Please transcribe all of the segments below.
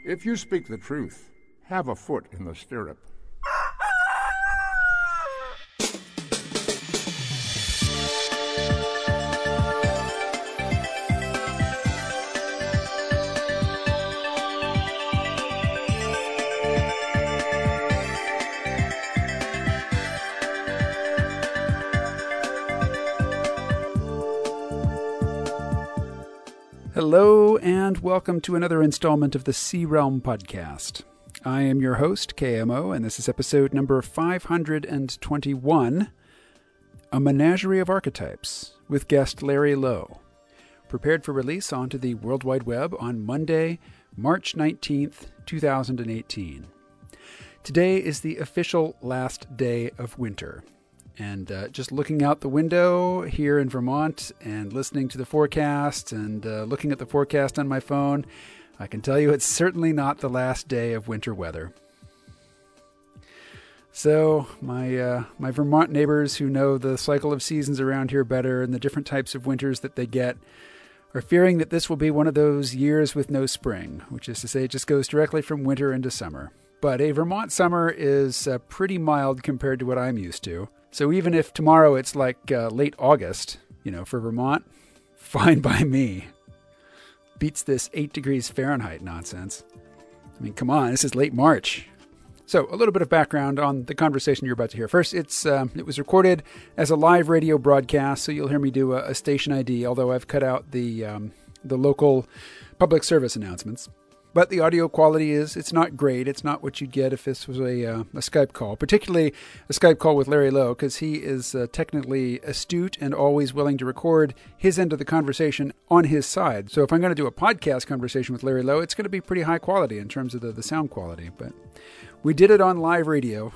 If you speak the truth, have a foot in the stirrup. Hello, and welcome to another installment of the Sea Realm Podcast. I am your host, KMO, and this is episode number 521, A Menagerie of Archetypes, with guest Larry Lowe, prepared for release onto the World Wide Web on Monday, March 19th, 2018. Today is the official last day of winter. And just looking out the window here in Vermont and listening to the forecast and looking at the forecast on my phone, I can tell you it's certainly not the last day of winter weather. So my Vermont neighbors who know the cycle of seasons around here better and the different types of winters that they get are fearing that this will be one of those years with no spring, which is to say it just goes directly from winter into summer. But a Vermont summer is pretty mild compared to what I'm used to. So even if tomorrow it's like late August, for Vermont, fine by me. Beats this 8 degrees Fahrenheit nonsense. I mean, come on, this is late March. So a little bit of background on the conversation you're about to hear. First, it was recorded as a live radio broadcast, so you'll hear me do a station ID, although I've cut out the local public service announcements. But the audio quality it's not great. It's not what you'd get if this was a Skype call, particularly a Skype call with Larry Lowe, because he is technically astute and always willing to record his end of the conversation on his side. So if I'm going to do a podcast conversation with Larry Lowe, it's going to be pretty high quality in terms of the sound quality. But we did it on live radio.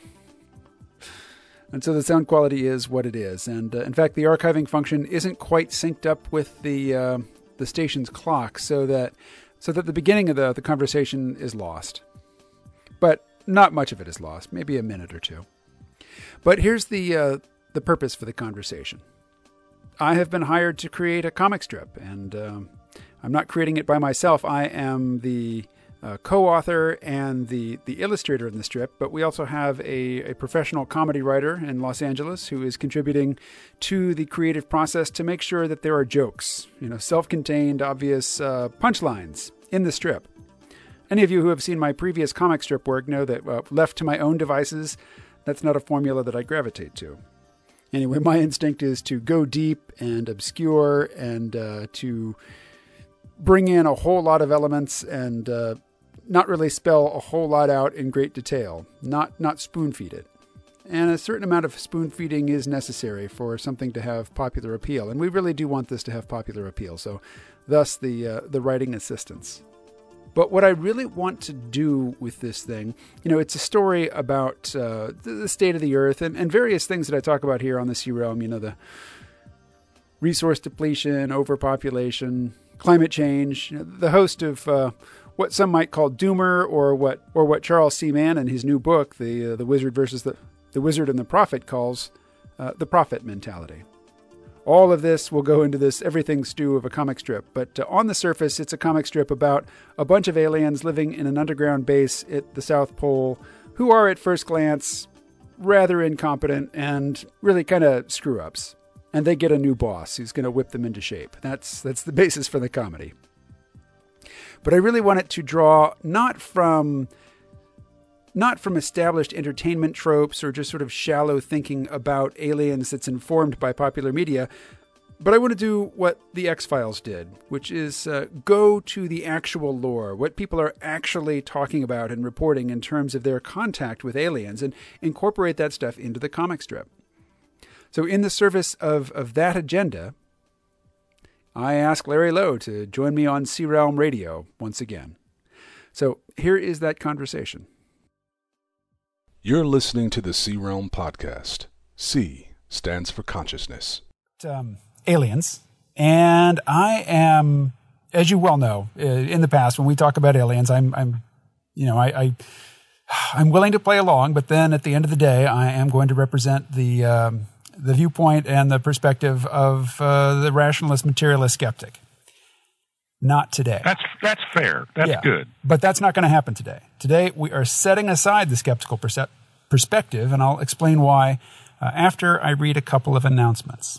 And so the sound quality is what it is. And in fact, the archiving function isn't quite synced up with the station's clock so that the beginning of the conversation is lost. But not much of it is lost, maybe a minute or two. But here's the purpose for the conversation. I have been hired to create a comic strip, and I'm not creating it by myself. I am the co-author and the illustrator in the strip, but we also have a professional comedy writer in Los Angeles who is contributing to the creative process to make sure that there are jokes, self-contained, obvious punchlines in the strip. Any of you who have seen my previous comic strip work know that left to my own devices, that's not a formula that I gravitate to. Anyway, my instinct is to go deep and obscure and to bring in a whole lot of elements and not really spell a whole lot out in great detail, not spoon-feed it. And a certain amount of spoon-feeding is necessary for something to have popular appeal. And we really do want this to have popular appeal, so thus the writing assistance. But what I really want to do with this thing, it's a story about the state of the earth and various things that I talk about here on the Sea Realm, the resource depletion, overpopulation, climate change, the host of what some might call doomer, or what Charles C. Mann in his new book, the Wizard versus the Wizard and the Prophet, calls the prophet mentality. All of this will go into this everything stew of a comic strip, but on the surface, it's a comic strip about a bunch of aliens living in an underground base at the South Pole who are, at first glance, rather incompetent and really kind of screw-ups. And they get a new boss who's going to whip them into shape. That's the basis for the comedy. But I really want it to draw not from established entertainment tropes or just sort of shallow thinking about aliens that's informed by popular media, but I want to do what the X-Files did, which is go to the actual lore, what people are actually talking about and reporting in terms of their contact with aliens, and incorporate that stuff into the comic strip. So in the service of that agenda, I asked Larry Lowe to join me on Sea Realm Radio once again. So here is that conversation. You're listening to the Sea Realm Podcast. C stands for consciousness. Aliens. And I am, as you well know, in the past, when we talk about aliens, I'm willing to play along, but then at the end of the day, I am going to represent the viewpoint and the perspective of the rationalist materialist skeptic. not today. That's fair. That's good. But that's not going to happen today. Today, we are setting aside the skeptical perspective, and I'll explain why after I read a couple of announcements.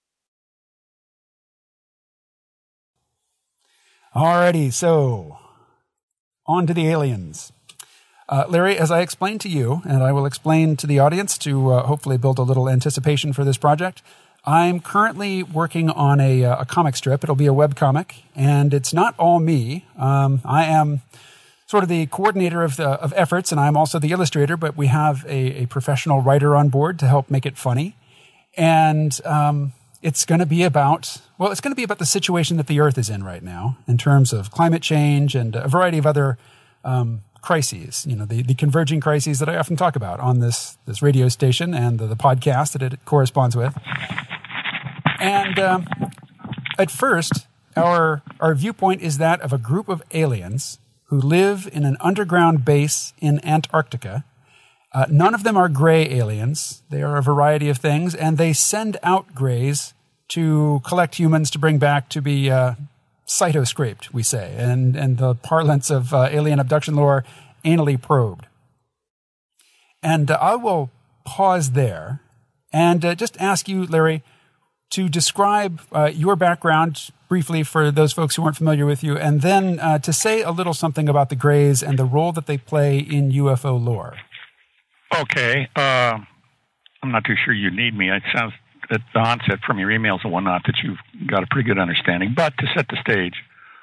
Alrighty, so on to the aliens. Larry, as I explained to you, and I will explain to the audience to hopefully build a little anticipation for this project, I'm currently working on a comic strip. It'll be a webcomic, and it's not all me. I am sort of the coordinator of efforts, and I'm also the illustrator, but we have a professional writer on board to help make it funny. And it's going to be about the situation that the Earth is in right now in terms of climate change and a variety of other crises, the converging crises that I often talk about on this radio station and the podcast that it corresponds with. And at first, our viewpoint is that of a group of aliens who live in an underground base in Antarctica. None of them are gray aliens. They are a variety of things, and they send out grays to collect humans to bring back to be cytoscraped, we say, and the parlance of alien abduction lore, anally probed. And I will pause there and just ask you, Larry, to describe your background briefly for those folks who aren't familiar with you, and then to say a little something about the Greys and the role that they play in UFO lore. Okay. I'm not too sure you need me. It sounds at the onset from your emails and whatnot that you've got a pretty good understanding. But to set the stage,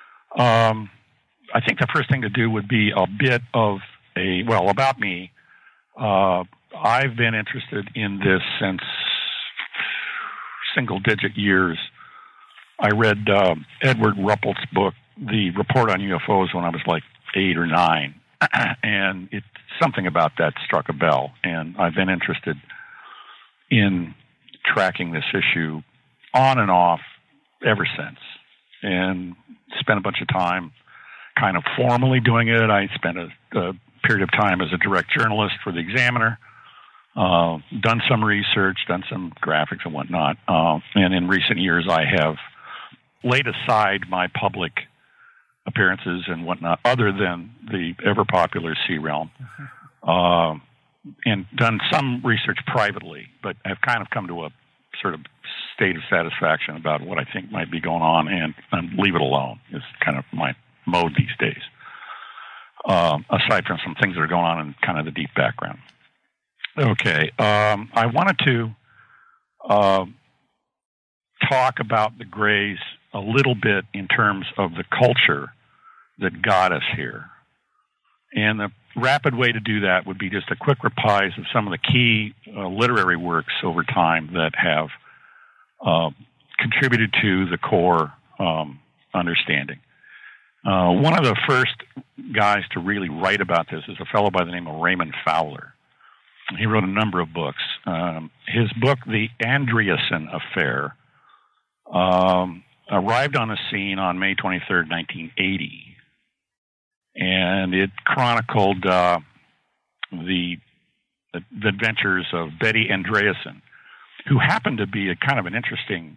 I think the first thing to do would be a bit of about me. I've been interested in this since single-digit years. I read Edward Ruppelt's book, The Report on UFOs, when I was like 8 or 9. And something about that struck a bell. And I've been interested in tracking this issue on and off ever since. And spent a bunch of time kind of formally doing it. I spent a period of time as a direct journalist for the Examiner. Done some research, done some graphics and whatnot. And in recent years, I have laid aside my public appearances and whatnot, other than the ever-popular C-Realm, and done some research privately, but have kind of come to a sort of state of satisfaction about what I think might be going on and leave it alone is kind of my mode these days, aside from some things that are going on in kind of the deep background. Okay, I wanted to talk about the Greys a little bit in terms of the culture that got us here. And the rapid way to do that would be just a quick reprise of some of the key literary works over time that have contributed to the core understanding. One of the first guys to really write about this is a fellow by the name of Raymond Fowler. He wrote a number of books. His book, The Andreasen Affair, arrived on the scene on May 23rd, 1980. And it chronicled the adventures of Betty Andreasen, who happened to be a kind of an interesting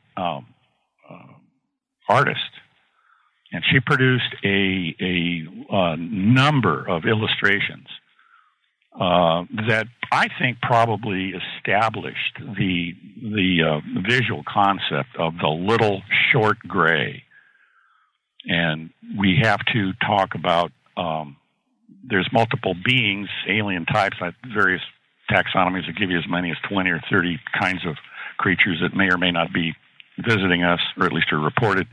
artist. And she produced a number of illustrations that I think probably established the visual concept of the little short gray. And we have to talk about there's multiple beings, alien types, various taxonomies that give you as many as 20 or 30 kinds of creatures that may or may not be visiting us, or at least are reported.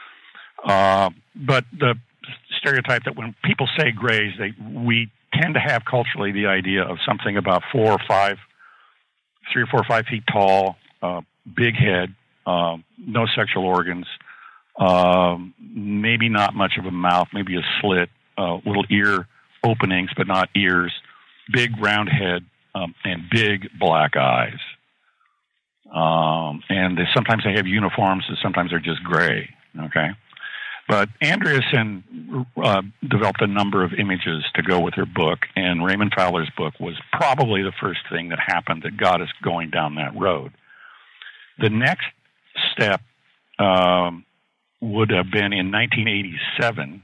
But the stereotype that when people say Greys, we tend to have culturally the idea of something about 3 or 4 or 5 feet tall, big head, no sexual organs, maybe not much of a mouth, maybe a slit, little ear openings but not ears, big round head, and big black eyes. And sometimes they have uniforms, and sometimes they're just gray. Okay. But Andreasen developed a number of images to go with her book, and Raymond Fowler's book was probably the first thing that happened that got us going down that road. The next step would have been in 1987.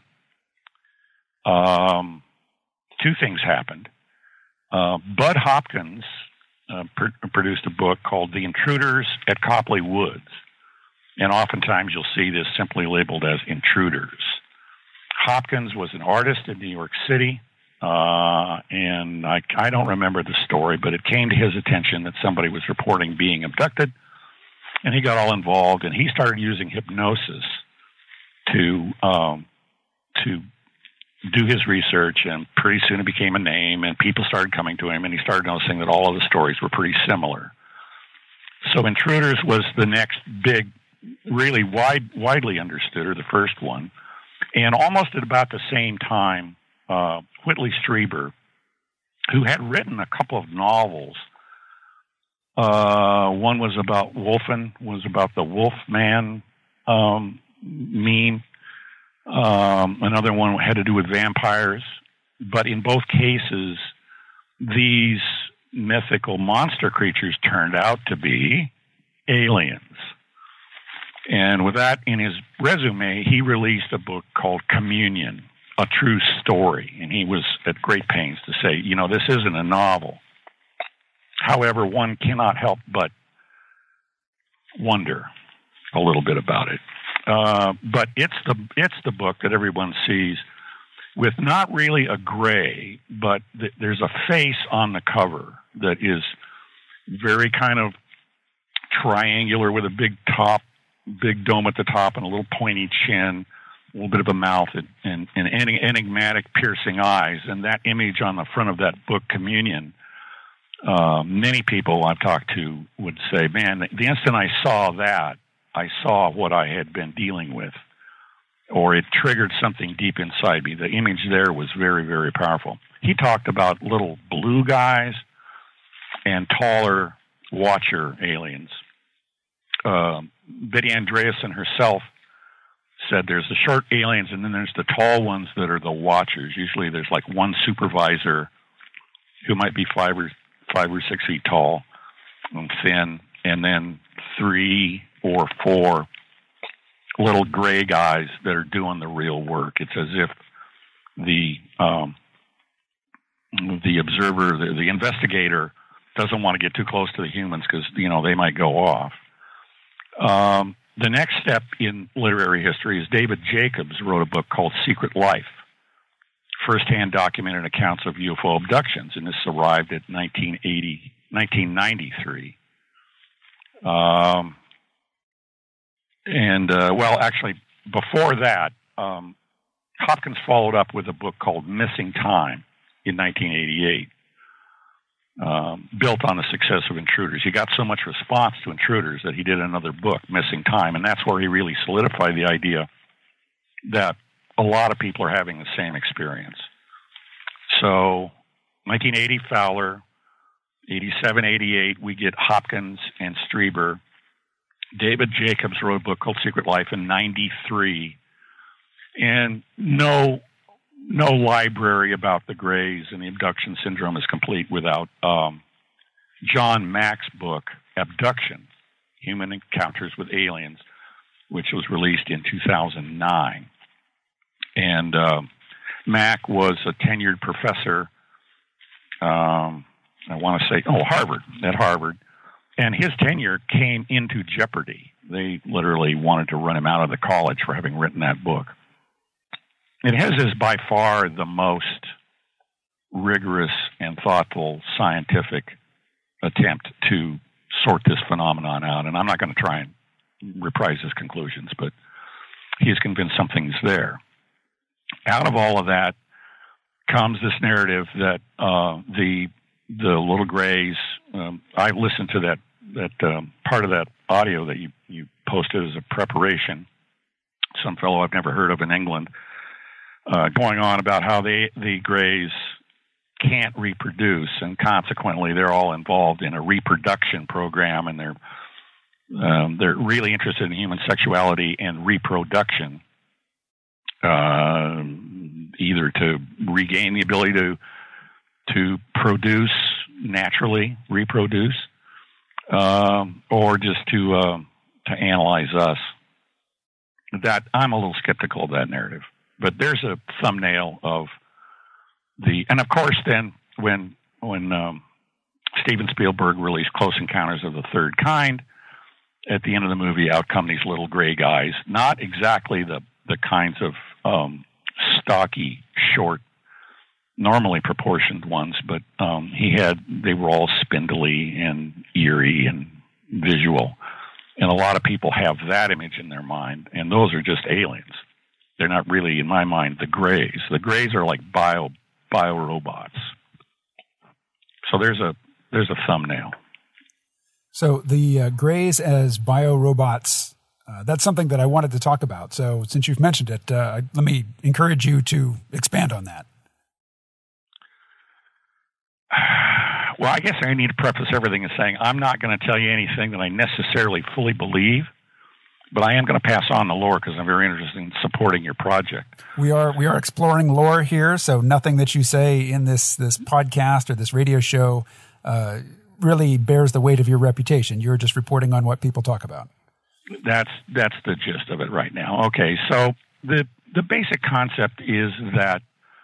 Two things happened. Bud Hopkins produced a book called The Intruders at Copley Woods. And oftentimes you'll see this simply labeled as Intruders. Hopkins was an artist in New York City, and I don't remember the story, but it came to his attention that somebody was reporting being abducted, and he got all involved, and he started using hypnosis to do his research, and pretty soon it became a name, and people started coming to him, and he started noticing that all of the stories were pretty similar. So Intruders was the next big, really widely understood, or the first one. And almost at about the same time, Whitley Strieber, who had written a couple of novels, one was about Wolfen, was about the Wolfman meme. Another one had to do with vampires. But in both cases, these mythical monster creatures turned out to be aliens. And with that in his resume, he released a book called Communion, A True Story. And he was at great pains to say, you know, this isn't a novel. However, one cannot help but wonder a little bit about it. But it's the book that everyone sees with not really a gray, but there's a face on the cover that is very kind of triangular with a big dome at the top and a little pointy chin, a little bit of a mouth, and enigmatic, piercing eyes. And that image on the front of that book, Communion, many people I've talked to would say, man, the instant I saw that, I saw what I had been dealing with, or it triggered something deep inside me. The image there was very, very powerful. He talked about little blue guys and taller watcher aliens. Betty Andreasson herself said there's the short aliens and then there's the tall ones that are the watchers. Usually there's like one supervisor who might be 5 or 6 feet tall and thin, and then 3 or 4 little gray guys that are doing the real work. It's as if the observer, the investigator, doesn't want to get too close to the humans because, you know, they might go off. The next step in literary history is David Jacobs wrote a book called Secret Life, first-hand documented accounts of UFO abductions, and this arrived at 1993. Actually, before that, Hopkins followed up with a book called Missing Time in 1988. Built on the success of Intruders. He got so much response to Intruders that he did another book, Missing Time, and that's where he really solidified the idea that a lot of people are having the same experience. So, 1980, Fowler, 87, 88, we get Hopkins and Strieber. David Jacobs wrote a book called Secret Life in 93, and no library about the Greys and the abduction syndrome is complete without John Mack's book, Abduction, Human Encounters with Aliens, which was released in 2009. And Mack was a tenured professor, at Harvard. And his tenure came into jeopardy. They literally wanted to run him out of the college for having written that book. And his is by far the most rigorous and thoughtful scientific attempt to sort this phenomenon out. And I'm not going to try and reprise his conclusions, but he's convinced something's there. Out of all of that comes this narrative that the little Greys. I listened to that part of that audio that you posted as a preparation. Some fellow I've never heard of in England. Going on about how the Greys can't reproduce, and consequently they're all involved in a reproduction program, and they're really interested in human sexuality and reproduction, either to regain the ability to produce naturally, reproduce, or just to analyze us. that I'm a little skeptical of that narrative. But there's a thumbnail of and of course then when Steven Spielberg released Close Encounters of the Third Kind, at the end of the movie out come these little gray guys, not exactly the kinds of stocky, short, normally proportioned ones, but they were all spindly and eerie and visual. And a lot of people have that image in their mind, and those are just aliens. They're not really, in my mind, the Greys. The Greys are like bio robots. So there's a thumbnail. So the Greys as bio robots, that's something that I wanted to talk about. So since you've mentioned it, let me encourage you to expand on that. Well, I guess I need to preface everything as saying I'm not going to tell you anything that I necessarily fully believe, but I am going to pass on the lore because I'm very interested in supporting your project. We are exploring lore here, so nothing that you say in this podcast or this radio show really bears the weight of your reputation. You're just reporting on what people talk about. That's the gist of it right now. Okay, so the basic concept is that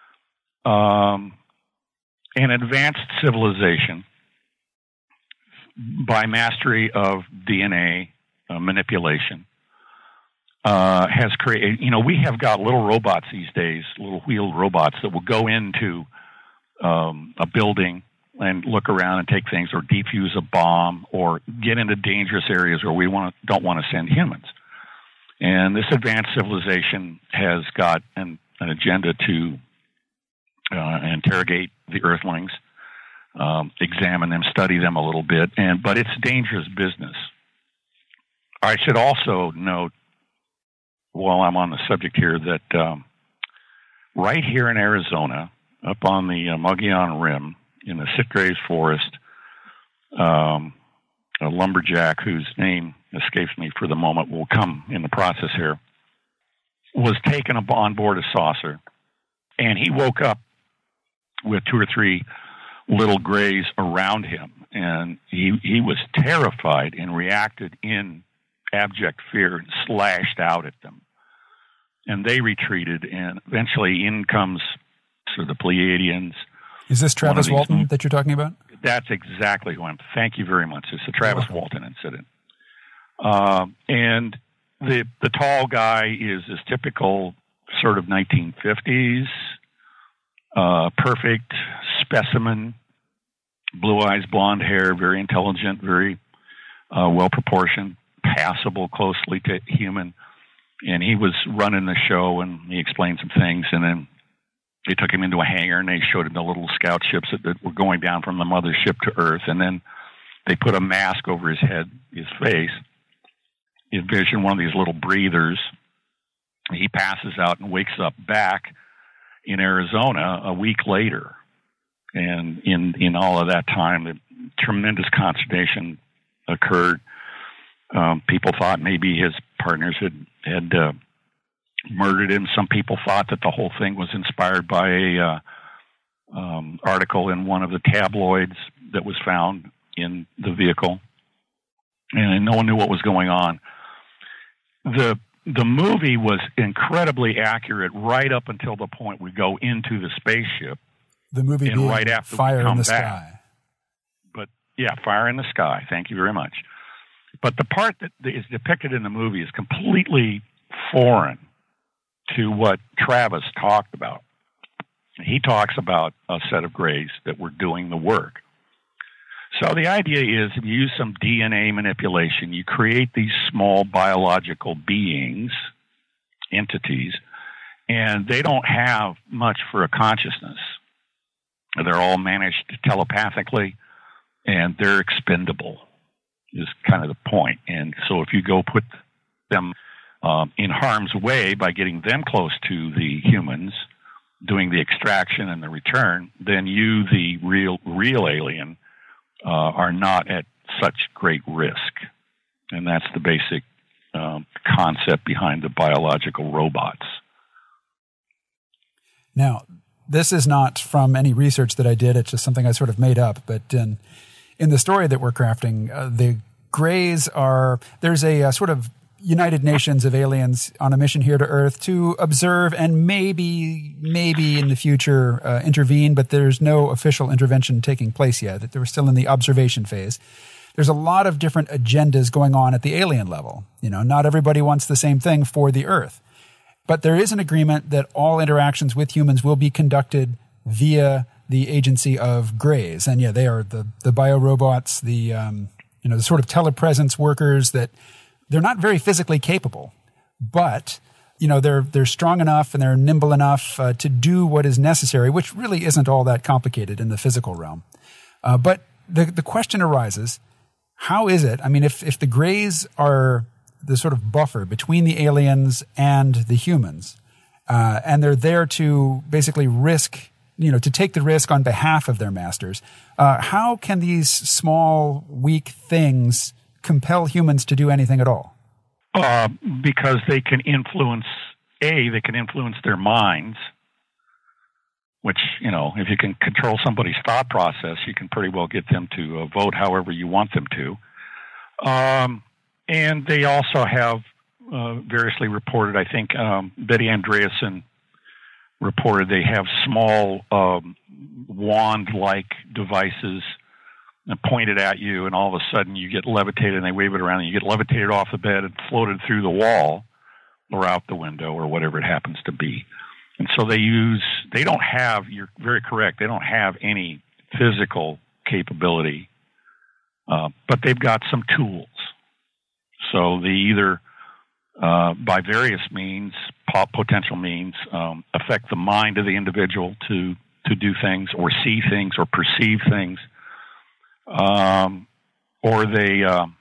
an advanced civilization, by mastery of DNA manipulation, has created, we have got little robots these days, little wheeled robots that will go into a building and look around and take things or defuse a bomb or get into dangerous areas where we don't want to send humans. And this advanced civilization has got an agenda to interrogate the Earthlings, examine them, study them a little bit, but it's dangerous business. I should also note, while I'm on the subject here, that right here in Arizona, up on the Mogollon Rim, in the Sitgraves Forest, a lumberjack whose name escapes me for the moment will come in the process here, was taken on board a saucer, and he woke up with 2 or 3 little Greys around him, and he was terrified and reacted in abject fear and slashed out at them. And they retreated, and eventually in comes the Pleiadians. Is this Travis Walton that you're talking about? That's exactly who I'm. Thank you very much. It's the Travis Walton incident. And the tall guy is this typical sort of 1950s, perfect specimen, blue eyes, blonde hair, very intelligent, very well proportioned, passable, closely to human. And he was running the show, and he explained some things, and then they took him into a hangar, and they showed him the little scout ships that were going down from the mothership to Earth. And then they put a mask over his head, his face. He envisioned one of these little breathers. He passes out and wakes up back in Arizona a week later. And in all of that time, the tremendous consternation occurred. People thought maybe his partners had murdered him. Some people thought that the whole thing was inspired by a article in one of the tabloids that was found in the vehicle, and no one knew what was going on. The movie was incredibly accurate right up until the point we go into the spaceship. The movie being right after Fire in the Sky. But yeah, Fire in the Sky. Thank you very much. But the part that is depicted in the movie is completely foreign to what Travis talked about. He talks about a set of Greys that were doing the work. So the idea is if you use some DNA manipulation, you create these small biological beings, entities, and they don't have much for a consciousness. They're all managed telepathically, and they're expendable, is kind of the point. And so if you go put them in harm's way by getting them close to the humans, doing the extraction and the return, then you, the real alien, are not at such great risk. And that's the basic concept behind the biological robots. Now, this is not from any research that I did. It's just something I sort of made up. But in the story that we're crafting, the Greys there's a sort of United Nations of aliens on a mission here to Earth to observe and maybe in the future intervene, but there's no official intervention taking place yet. We're still in the observation phase. There's a lot of different agendas going on at the alien level. Not everybody wants the same thing for the Earth. But there is an agreement that all interactions with humans will be conducted via the agency of Greys. And they are the biorobots, the sort of telepresence workers that they're not very physically capable, but they're strong enough and they're nimble enough to do what is necessary, which really isn't all that complicated in the physical realm. But the question arises, how is it? I mean, if the Greys are the sort of buffer between the aliens and the humans, and they're there to basically risk, to take the risk on behalf of their masters, how can these small, weak things compel humans to do anything at all? Because they can influence their minds, which, if you can control somebody's thought process, you can pretty well get them to vote however you want them to. And they also have variously reported, I think Betty Andreasen reported they have small wand-like devices pointed at you, and all of a sudden you get levitated, and they wave it around, and you get levitated off the bed and floated through the wall or out the window or whatever it happens to be. And so you're very correct, they don't have any physical capability, but they've got some tools. So they either, by various means, potential means, affect the mind of the individual to do things or see things or perceive things, or they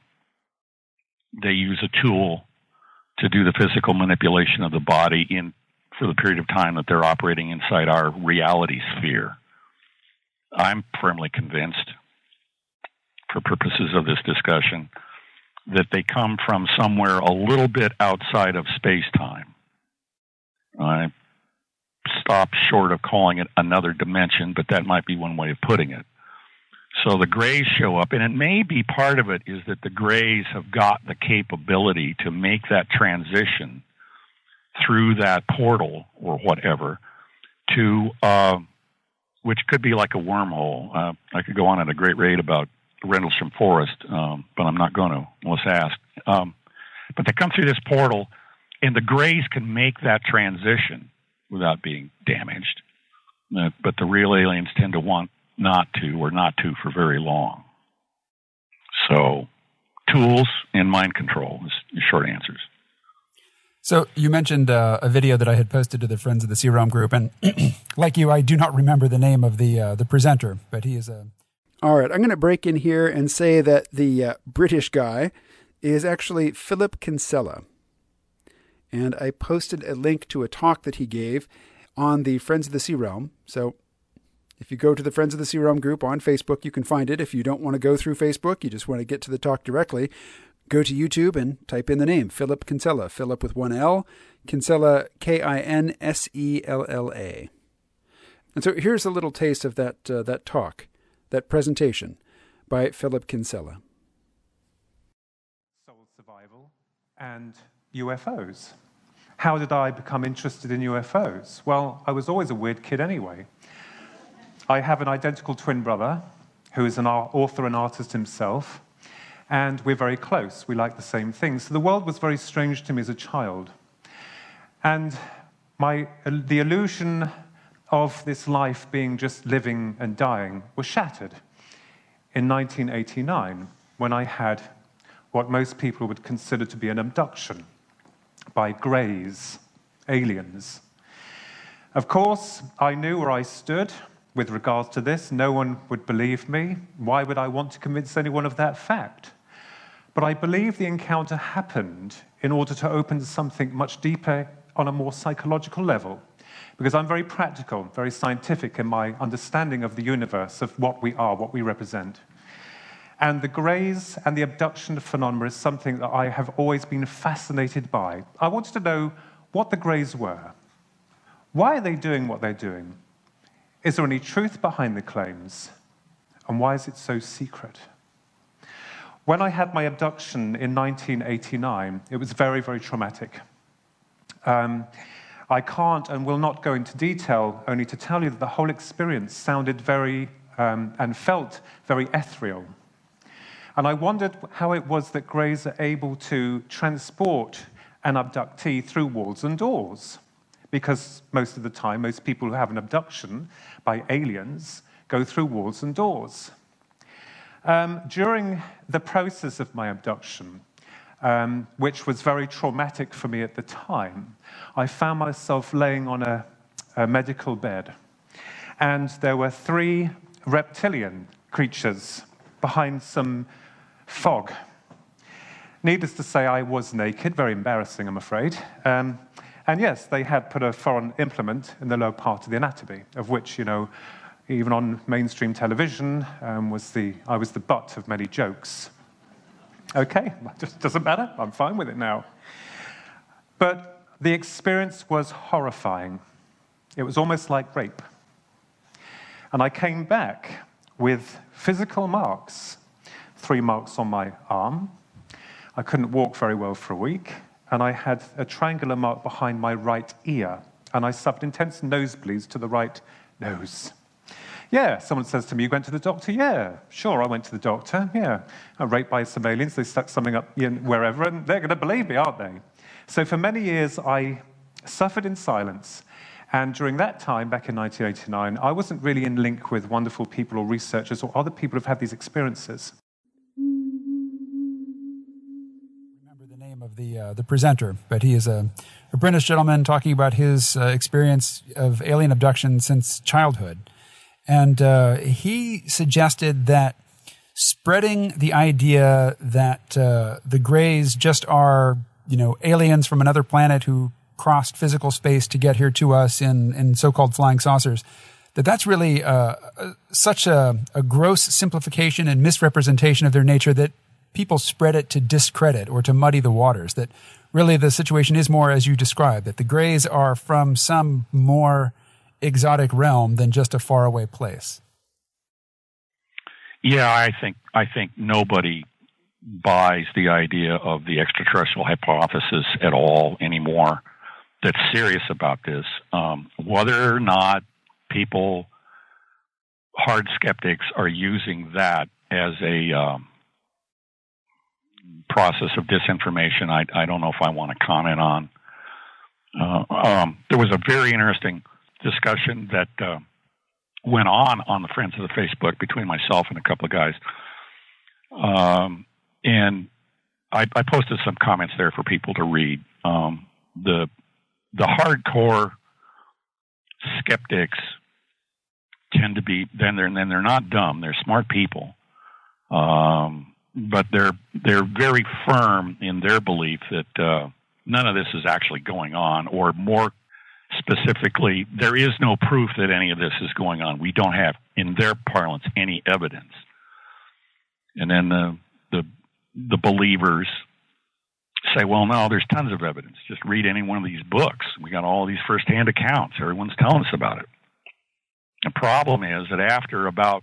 use a tool to do the physical manipulation of the body for the period of time that they're operating inside our reality sphere. I'm firmly convinced, for purposes of this discussion, that they come from somewhere a little bit outside of space-time. I stop short of calling it another dimension, but that might be one way of putting it. So the Greys show up, and it may be part of it is that the Greys have got the capability to make that transition through that portal or whatever to, which could be like a wormhole. I could go on at a great rate about Rendlesham Forest, but I'm not going to, unless asked. But they come through this portal, and the Greys can make that transition without being damaged. But the real aliens tend to want not to, or not to for very long. So, tools and mind control is the short answers. So you mentioned a video that I had posted to the Friends of the C-Realm group, and like you, I do not remember the name of the presenter, but he is a... All right, I'm going to break in here and say that the British guy is actually Philip Kinsella. And I posted a link to a talk that he gave on the Friends of the C-Realm. So if you go to the Friends of the C-Realm group on Facebook, you can find it. If you don't want to go through Facebook, you just want to get to the talk directly, go to YouTube and type in the name, Philip Kinsella. Philip with one L, Kinsella, Kinsella. And so here's a little taste of that talk, that presentation by Philip Kinsella. Soul survival and UFOs. How did I become interested in UFOs? Well, I was always a weird kid anyway. I have an identical twin brother who is an author and artist himself, and we're very close. We like the same things. So the world was very strange to me as a child. And the illusion of this life being just living and dying was shattered in 1989 when I had what most people would consider to be an abduction by Greys, aliens. Of course, I knew where I stood with regards to this. No one would believe me. Why would I want to convince anyone of that fact? But I believe the encounter happened in order to open to something much deeper on a more psychological level. Because I'm very practical, very scientific in my understanding of the universe, of what we are, what we represent. And the Greys and the abduction phenomena is something that I have always been fascinated by. I wanted to know what the Greys were. Why are they doing what they're doing? Is there any truth behind the claims? And why is it so secret? When I had my abduction in 1989, it was very, very traumatic. I can't and will not go into detail, only to tell you that the whole experience sounded very and felt very ethereal. And I wondered how it was that Greys are able to transport an abductee through walls and doors. Because most of the time, most people who have an abduction by aliens go through walls and doors. During the process of my abduction, which was very traumatic for me at the time, I found myself laying on a medical bed. And there were 3 reptilian creatures behind some fog. Needless to say, I was naked, very embarrassing, I'm afraid. And yes, they had put a foreign implement in the lower part of the anatomy, of which, even on mainstream television, I was the butt of many jokes. Okay, it just doesn't matter. I'm fine with it now. But the experience was horrifying. It was almost like rape. And I came back with physical marks, 3 marks on my arm. I couldn't walk very well for a week. And I had a triangular mark behind my right ear. And I suffered intense nosebleeds to the right nose. Yeah, someone says to me, you went to the doctor? Yeah, sure, I went to the doctor. Yeah, I'm raped by some aliens. They stuck something up wherever, and they're going to believe me, aren't they? So for many years, I suffered in silence. And during that time, back in 1989, I wasn't really in link with wonderful people or researchers or other people who've had these experiences. Remember the name of the presenter, but he is a British gentleman talking about his experience of alien abduction since childhood. And he suggested that spreading the idea that the Greys just are, aliens from another planet who crossed physical space to get here to us in so-called flying saucers, that's really such a gross simplification and misrepresentation of their nature that people spread it to discredit or to muddy the waters, that really the situation is more as you described, that the Greys are from some more exotic realm than just a faraway place. Yeah, I think nobody buys the idea of the extraterrestrial hypothesis at all anymore that's serious about this. Whether or not people, hard skeptics, are using that as a process of disinformation, I don't know if I want to comment on. There was a very interesting discussion that went on the Friends of the Facebook between myself and a couple of guys. And I posted some comments there for people to read. The hardcore skeptics tend to be, then they're not dumb, they're smart people. But they're very firm in their belief that none of this is actually going on, or more specifically, there is no proof that any of this is going on. We don't have, in their parlance, any evidence. And then the believers say, well, no, there's tons of evidence. Just read any one of these books. We got all these firsthand accounts. Everyone's telling us about it. The problem is that after about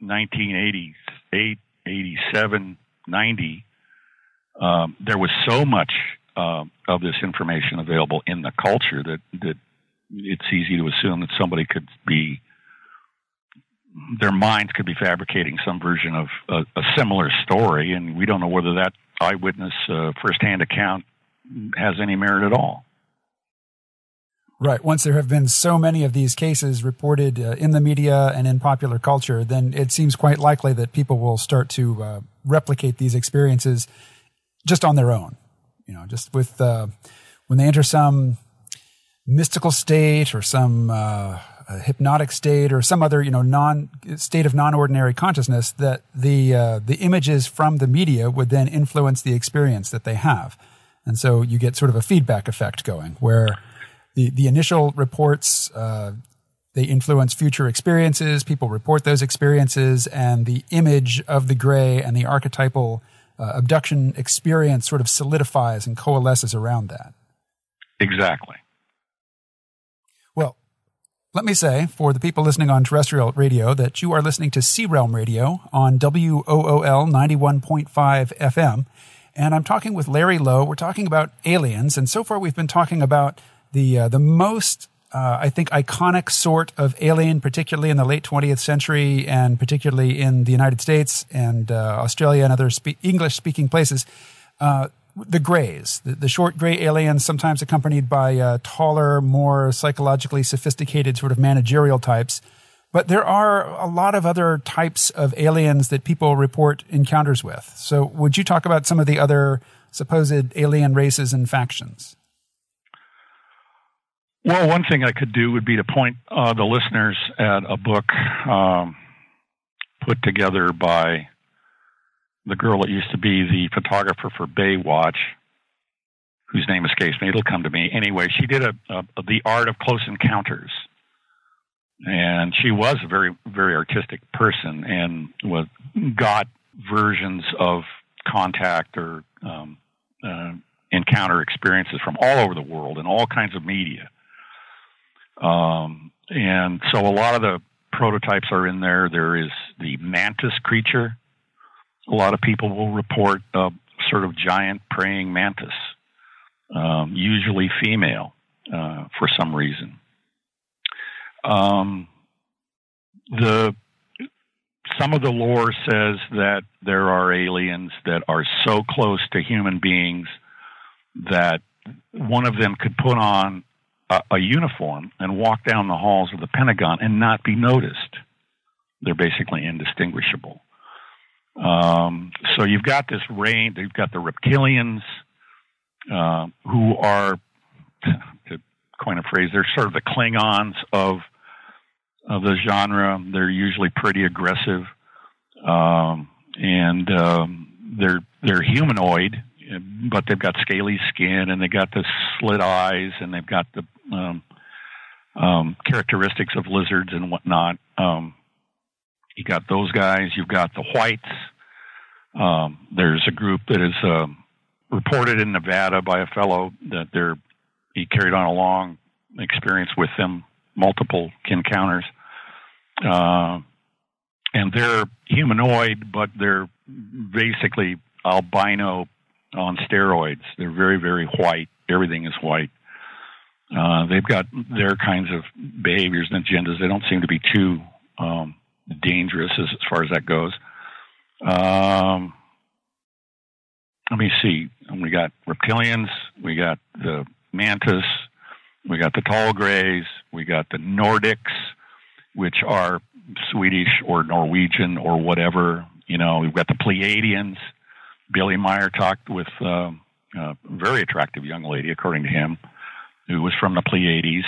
1988, 87, 90, there was so much of this information available in the culture that it's easy to assume that somebody could be, their minds could be fabricating some version of a similar story, and we don't know whether that eyewitness firsthand account has any merit at all. Right. Once there have been so many of these cases reported in the media and in popular culture, then it seems quite likely that people will start to replicate these experiences just on their own. Just with when they enter some mystical state or some hypnotic state or some other state of non-ordinary consciousness, that the images from the media would then influence the experience that they have, and so you get sort of a feedback effect going where the initial reports they influence future experiences. People report those experiences, and the image of the Grey and the archetypal abduction experience sort of solidifies and coalesces around that. Exactly. Well, Let me say, for the people listening on terrestrial radio, that you are listening to Sea Realm Radio on WOOL 91.5 FM. And I'm talking with Larry Lowe. We're talking about aliens. And so far we've been talking about the most, I think, iconic sort of alien, particularly in the late 20th century and particularly in the United States and Australia and other English-speaking places. The grays, the short gray aliens, sometimes accompanied by taller, more psychologically sophisticated sort of managerial types. But there are a lot of other types of aliens that people report encounters with. So would you talk about some of the other supposed alien races and factions? Well, one thing I could do would be to point the listeners at a book put together by the girl that used to be the photographer for Baywatch, whose name escapes me. It'll come to me. Anyway, she did The Art of Close Encounters. And she was a very, very artistic person and got versions of contact or encounter experiences from all over the world in all kinds of media. And so a lot of the prototypes are in there. There is the mantis creature. A lot of people will report a sort of giant praying mantis, usually female, for some reason. Some of the lore says that there are aliens that are so close to human beings that one of them could put on a uniform and walk down the halls of the Pentagon and not be noticed. They're basically indistinguishable. So you've got this range. You've got the reptilians, who are, to coin a phrase, they're sort of the Klingons of the genre. They're usually pretty aggressive, and they're humanoid, but they've got scaly skin and they got the slit eyes and they've got the characteristics of lizards and whatnot. You got those guys. You've got the whites. There's a group that is reported in Nevada by a fellow that he carried on a long experience with them, multiple encounters. And they're humanoid, but they're basically albino on steroids. They're very, very white. Everything is white. They've got their kinds of behaviors and agendas. They don't seem to be too dangerous as far as that goes. Let me see. We got reptilians. We got the mantis. We got the tall grays. We got the Nordics, which are Swedish or Norwegian or whatever. We've got the Pleiadians. Billy Meyer talked with a very attractive young lady, according to him, who was from the Pleiades.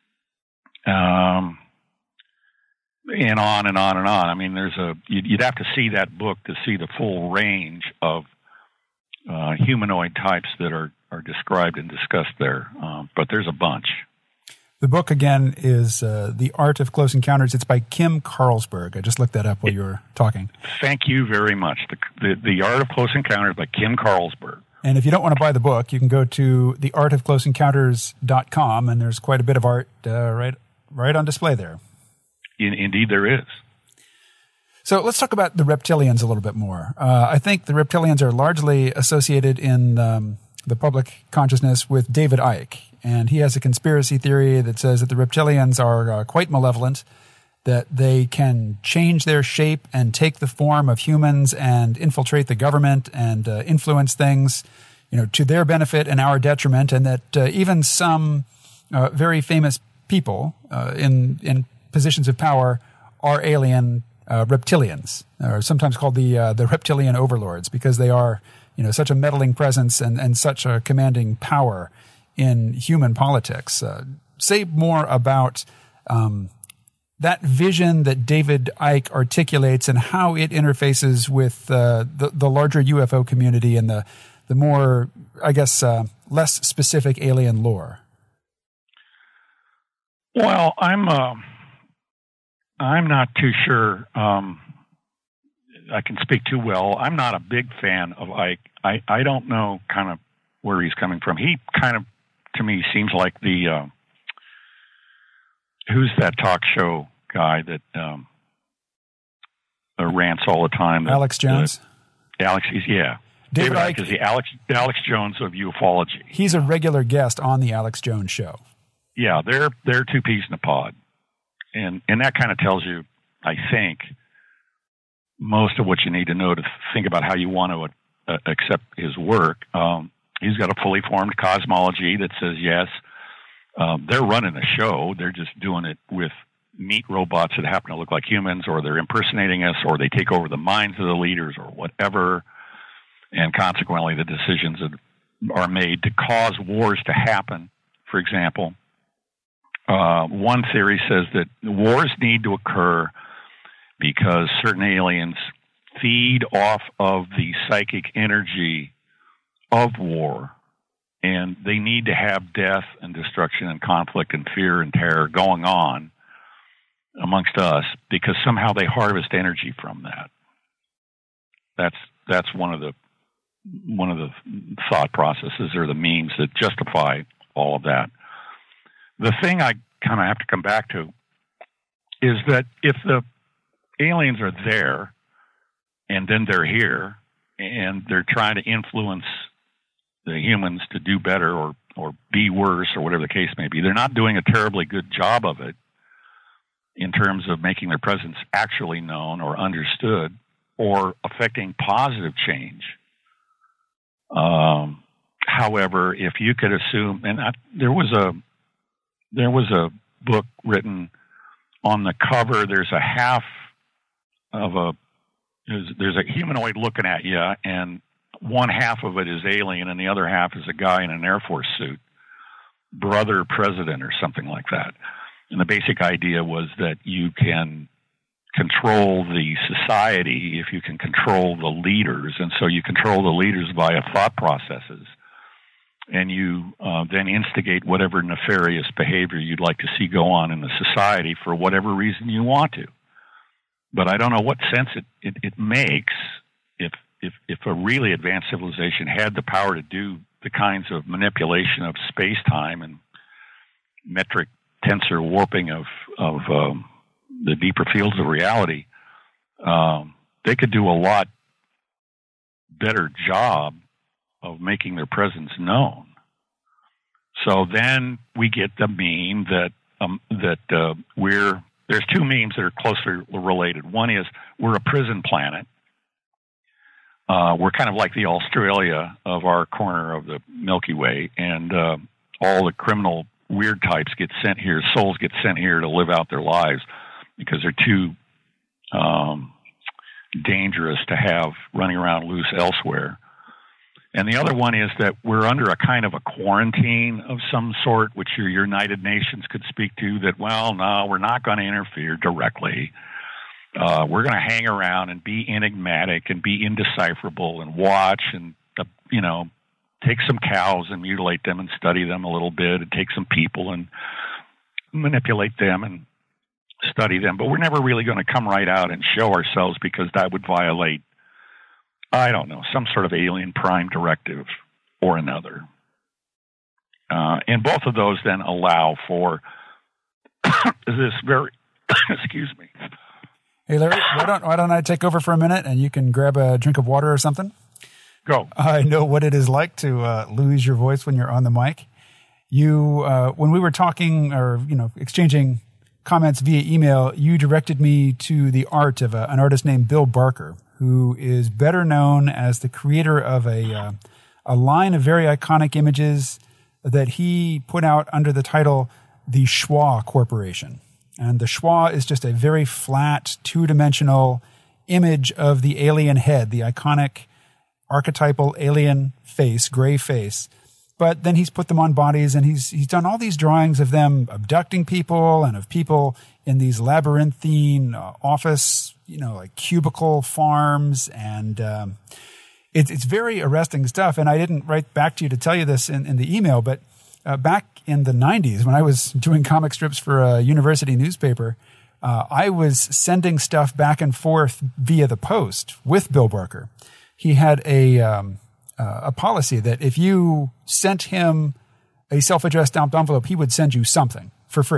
And on and on and on. I mean, you'd have to see that book to see the full range of humanoid types that are described and discussed there. But there's a bunch. The book, again, is The Art of Close Encounters. It's by Kim Carlsberg. I just looked that up while you were talking. Thank you very much. The Art of Close Encounters by Kim Carlsberg. And if you don't want to buy the book, you can go to theartofcloseencounters.com, and there's quite a bit of art right on display there. Indeed, there is. So let's talk about the reptilians a little bit more. I think the reptilians are largely associated in the public consciousness with David Icke. And he has a conspiracy theory that says that the reptilians are quite malevolent, that they can change their shape and take the form of humans and infiltrate the government and influence things, to their benefit and our detriment, and that even some very famous people in positions of power are alien reptilians, or sometimes called the reptilian overlords, because they are such a meddling presence and such a commanding power in human politics. Say more about that vision that David Icke articulates and how it interfaces with the larger UFO community and the more, I guess, less specific alien lore. Well, I'm not too sure I can speak too well. I'm not a big fan of Icke. I don't know kind of where he's coming from. He kind of, to me, seems like the who's that talk show guy that rants all the time? Alex Jones? Yeah. David Icke is the Alex Jones of ufology. He's a regular guest on the Alex Jones show. Yeah, they're two peas in a pod. And that kind of tells you, I think, most of what you need to know to think about how you want to accept his work. He's got a fully formed cosmology that says, yes, they're running the show. They're just doing it with meat robots that happen to look like humans, or they're impersonating us, or they take over the minds of the leaders, or whatever. And consequently, the decisions that are made to cause wars to happen. For example, one theory says that wars need to occur because certain aliens feed off of the psychic energy of war, and they need to have death and destruction and conflict and fear and terror going on amongst us because somehow they harvest energy from that. That's one of the thought processes or the means that justify all of that. The thing I kind of have to come back to is that if the aliens are there and then they're here and they're trying to influence the humans to do better or be worse or whatever the case may be, they're not doing a terribly good job of it in terms of making their presence actually known or understood or affecting positive change. However, if you could assume, and there was a book written on the cover. There's a humanoid looking at you, and one half of it is alien, and the other half is a guy in an Air Force suit, brother president or something like that. And the basic idea was that you can control the society if you can control the leaders. And so you control the leaders via thought processes. And you then instigate whatever nefarious behavior you'd like to see go on in the society for whatever reason you want to. But I don't know what sense it makes if a really advanced civilization had the power to do the kinds of manipulation of space-time and metric tensor warping of the deeper fields of reality. They could do a lot better job of making their presence known. So then we get the meme that there's two memes that are closely related. One is we're a prison planet. We're kind of like the Australia of our corner of the Milky Way, and all the criminal weird types get sent here, souls get sent here to live out their lives because they're too dangerous to have running around loose elsewhere. And the other one is that we're under a kind of a quarantine of some sort, which your United Nations could speak to, that, well, no, we're not going to interfere directly. We're going to hang around and be enigmatic and be indecipherable and watch and, take some cows and mutilate them and study them a little bit and take some people and manipulate them and study them. But we're never really going to come right out and show ourselves because that would violate, I don't know, some sort of alien prime directive or another. And both of those then allow for this very, excuse me. Hey, Larry, why don't I take over for a minute and you can grab a drink of water or something? Go. I know what it is like to lose your voice when you're on the mic. You, when we were talking or, exchanging comments via email, you directed me to the art of an artist named Bill Barker, who is better known as the creator of a line of very iconic images that he put out under the title The Schwa Corporation. And the Schwa is just a very flat, two-dimensional image of the alien head, the iconic archetypal alien face, gray face. But then he's put them on bodies, and he's done all these drawings of them abducting people and of people in these labyrinthine office, like cubicle farms. And it's very arresting stuff. And I didn't write back to you to tell you this in the email, but back in the 90s, when I was doing comic strips for a university newspaper, I was sending stuff back and forth via the post with Bill Barker. He had a policy that if you sent him a self-addressed stamped envelope, he would send you something for free.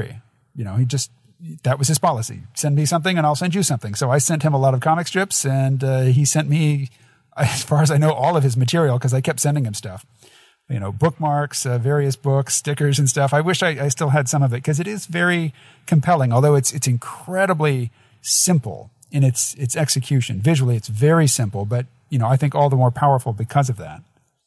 that was his policy. Send me something and I'll send you something. So I sent him a lot of comic strips, and he sent me, as far as I know, all of his material, because I kept sending him stuff. Bookmarks, various books, stickers and stuff. I wish I still had some of it, because it is very compelling, although it's incredibly simple in its execution. Visually, it's very simple, but, I think all the more powerful because of that.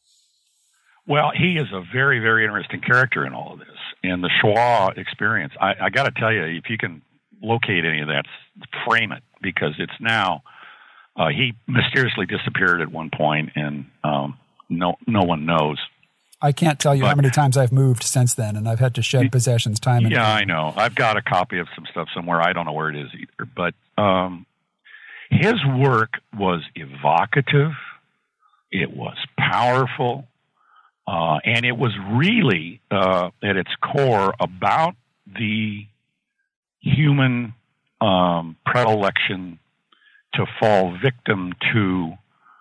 Well, he is a very, very interesting character in all of this. And the Schwa experience, I got to tell you, if you can locate any of that, frame it, because it's now, he mysteriously disappeared at one point, and no one knows. I can't tell you how many times I've moved since then, and I've had to shed possessions time and time. Yeah, I know. I've got a copy of some stuff somewhere. I don't know where it is either. But his work was evocative. It was powerful. And it was really, at its core, about the human predilection to fall victim to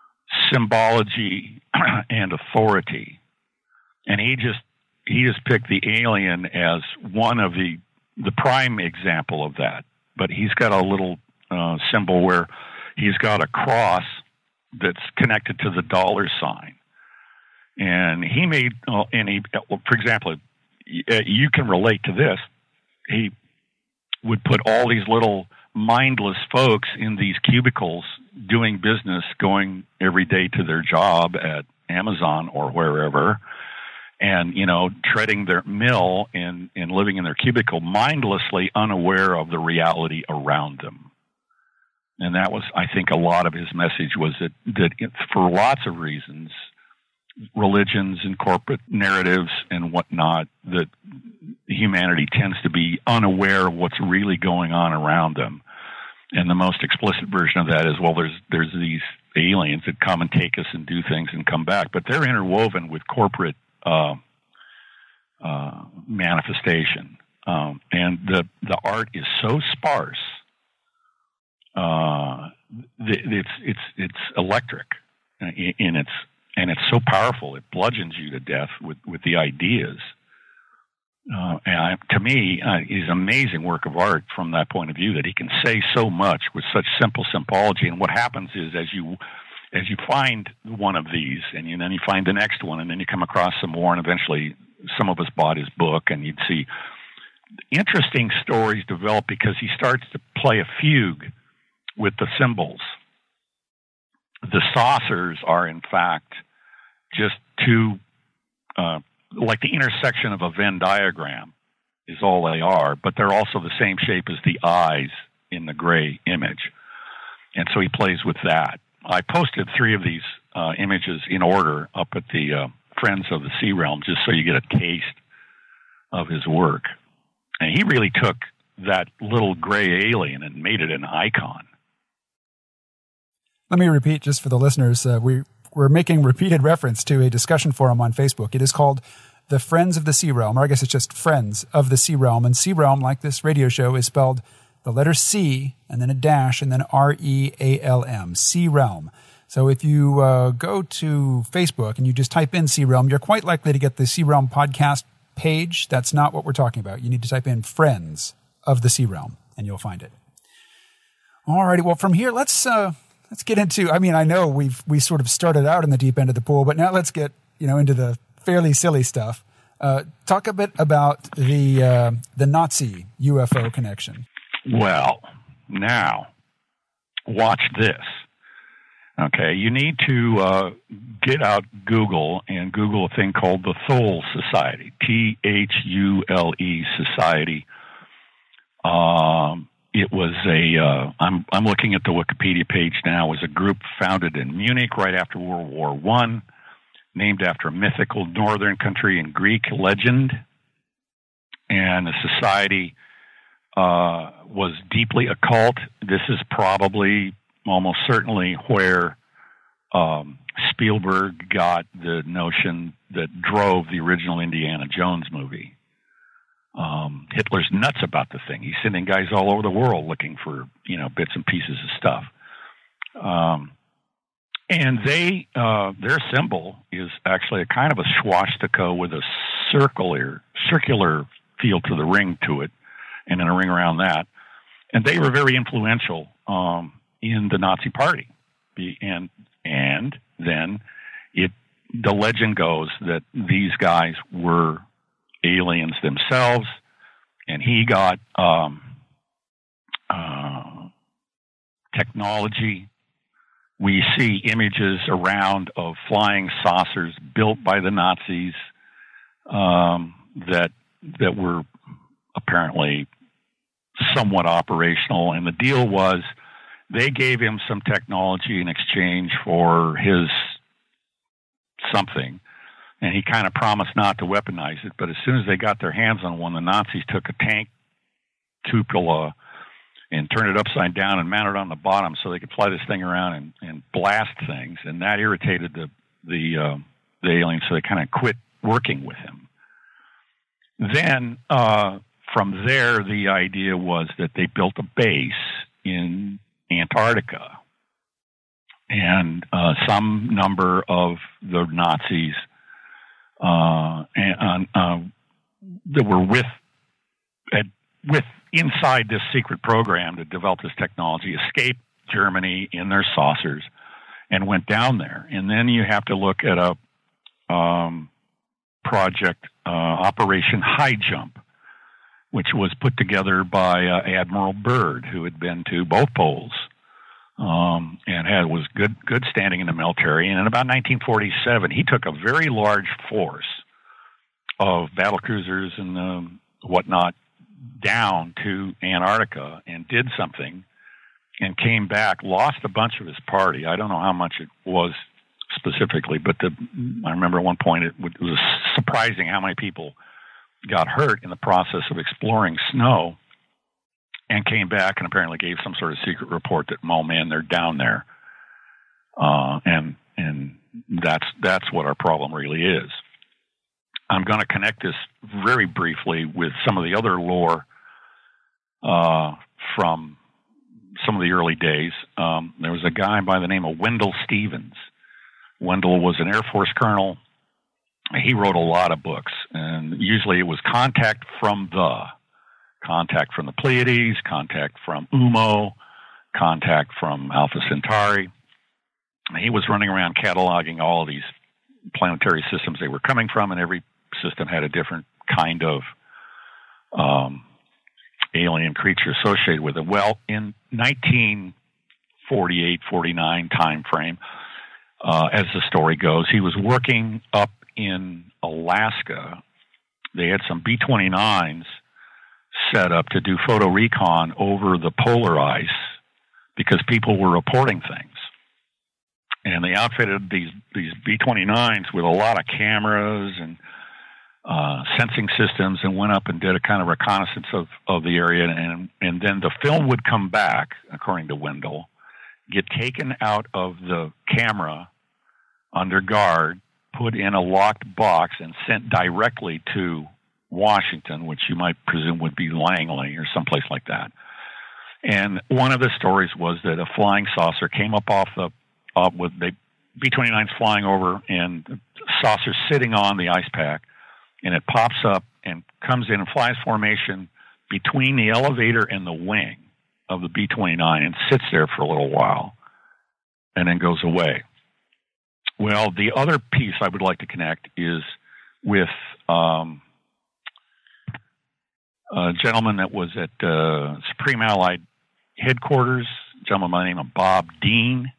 symbology and authority. And he just picked the alien as one of the prime example of that. But he's got a little symbol where he's got a cross that's connected to the $sign. And he made, for example, you can relate to this. He would put all these little mindless folks in these cubicles doing business, going every day to their job at Amazon or wherever, and, treading their mill and living in their cubicle, mindlessly unaware of the reality around them. And that was, I think, a lot of his message was that for lots of reasons, religions and corporate narratives and whatnot, that humanity tends to be unaware of what's really going on around them. And the most explicit version of that is, well, there's these aliens that come and take us and do things and come back, but they're interwoven with corporate manifestation. And the art is so sparse, it's electric in its. And it's so powerful, it bludgeons you to death with the ideas. And to me, is amazing work of art from that point of view, that he can say so much with such simple symbology. And what happens is, as you find one of these, and then you find the next one, and then you come across some more, and eventually some of us bought his book, and you'd see interesting stories develop, because he starts to play a fugue with the symbols. The saucers are, in fact, just two, like the intersection of a Venn diagram is all they are, but they're also the same shape as the eyes in the gray image. And so he plays with that. I posted 3 of these images in order up at the Friends of the Sea Realm, just so you get a taste of his work. And he really took that little gray alien and made it an icon. Let me repeat, just for the listeners, we're making repeated reference to a discussion forum on Facebook. It is called The Friends of the Sea Realm, or I guess it's just Friends of the Sea Realm. And Sea Realm, like this radio show, is spelled the letter C and then a dash and then R-E-A-L-M, Sea Realm. So if you go to Facebook and you just type in Sea Realm, you're quite likely to get the Sea Realm podcast page. That's not what we're talking about. You need to type in Friends of the Sea Realm, and you'll find it. All righty. Well, from here, let's get into, I know we sort of started out in the deep end of the pool, but now let's get, into the fairly silly stuff. Talk a bit about the Nazi UFO connection. Well, now, watch this. Okay, you need to get out Google and Google a thing called the Thule Society, Thule Society. It was I'm looking at the Wikipedia page now. It was a group founded in Munich right after World War I, named after a mythical northern country in Greek legend. And the society was deeply occult. This is probably, almost certainly, where Spielberg got the notion that drove the original Indiana Jones movie. Hitler's nuts about the thing. He's sending guys all over the world looking for, bits and pieces of stuff. And their symbol is actually a kind of a swastika with a circular feel to the ring to it. and in a ring around that. And they were very influential in the Nazi Party. And then the legend goes that these guys were aliens themselves, and he got technology. We see images around of flying saucers built by the Nazis that were apparently somewhat operational. And the deal was they gave him some technology in exchange for his something, and he kind of promised not to weaponize it. But as soon as they got their hands on one, the Nazis took a tank cupola and turned it upside down and mounted it on the bottom so they could fly this thing around and blast things. And that irritated the aliens, so they kind of quit working with him. Then from there, the idea was that they built a base in Antarctica. And some number of the Nazis that were with inside this secret program to develop this technology escaped Germany in their saucers and went down there. And then you have to look at a project, Operation High Jump, which was put together by Admiral Byrd, who had been to both poles and was good standing in the military. And in about 1947, he took a very large force of battlecruisers and whatnot down to Antarctica and did something and came back, lost a bunch of his party. I don't know how much it was specifically, but I remember at one point it was surprising how many people got hurt in the process of exploring snow, and came back and apparently gave some sort of secret report that, oh man, they're down there. And that's what our problem really is. I'm going to connect this very briefly with some of the other lore from some of the early days. There was a guy by the name of Wendell Stevens. Wendell was an Air Force colonel. He wrote a lot of books, and usually it was contact from the Pleiades, contact from Umo, contact from Alpha Centauri. He was running around cataloging all of these planetary systems they were coming from, and every system had a different kind of alien creature associated with it. Well, in 1948-49 time frame, as the story goes, he was working up in Alaska. They had some B-29s set up to do photo recon over the polar ice because people were reporting things. And they outfitted these B-29s with a lot of cameras and sensing systems, and went up and did a kind of reconnaissance of the area. And then the film would come back, according to Wendell, get taken out of the camera under guard, put in a locked box, and sent directly to Washington, which you might presume would be Langley or someplace like that. And one of the stories was that a flying saucer came up with the B-29s flying over, and saucer sitting on the ice pack, and it pops up and comes in and flies formation between the elevator and the wing of the B-29 and sits there for a little while and then goes away. Well, the other piece I would like to connect is with a gentleman that was at Supreme Allied Headquarters, a gentleman by the name of Bob Dean.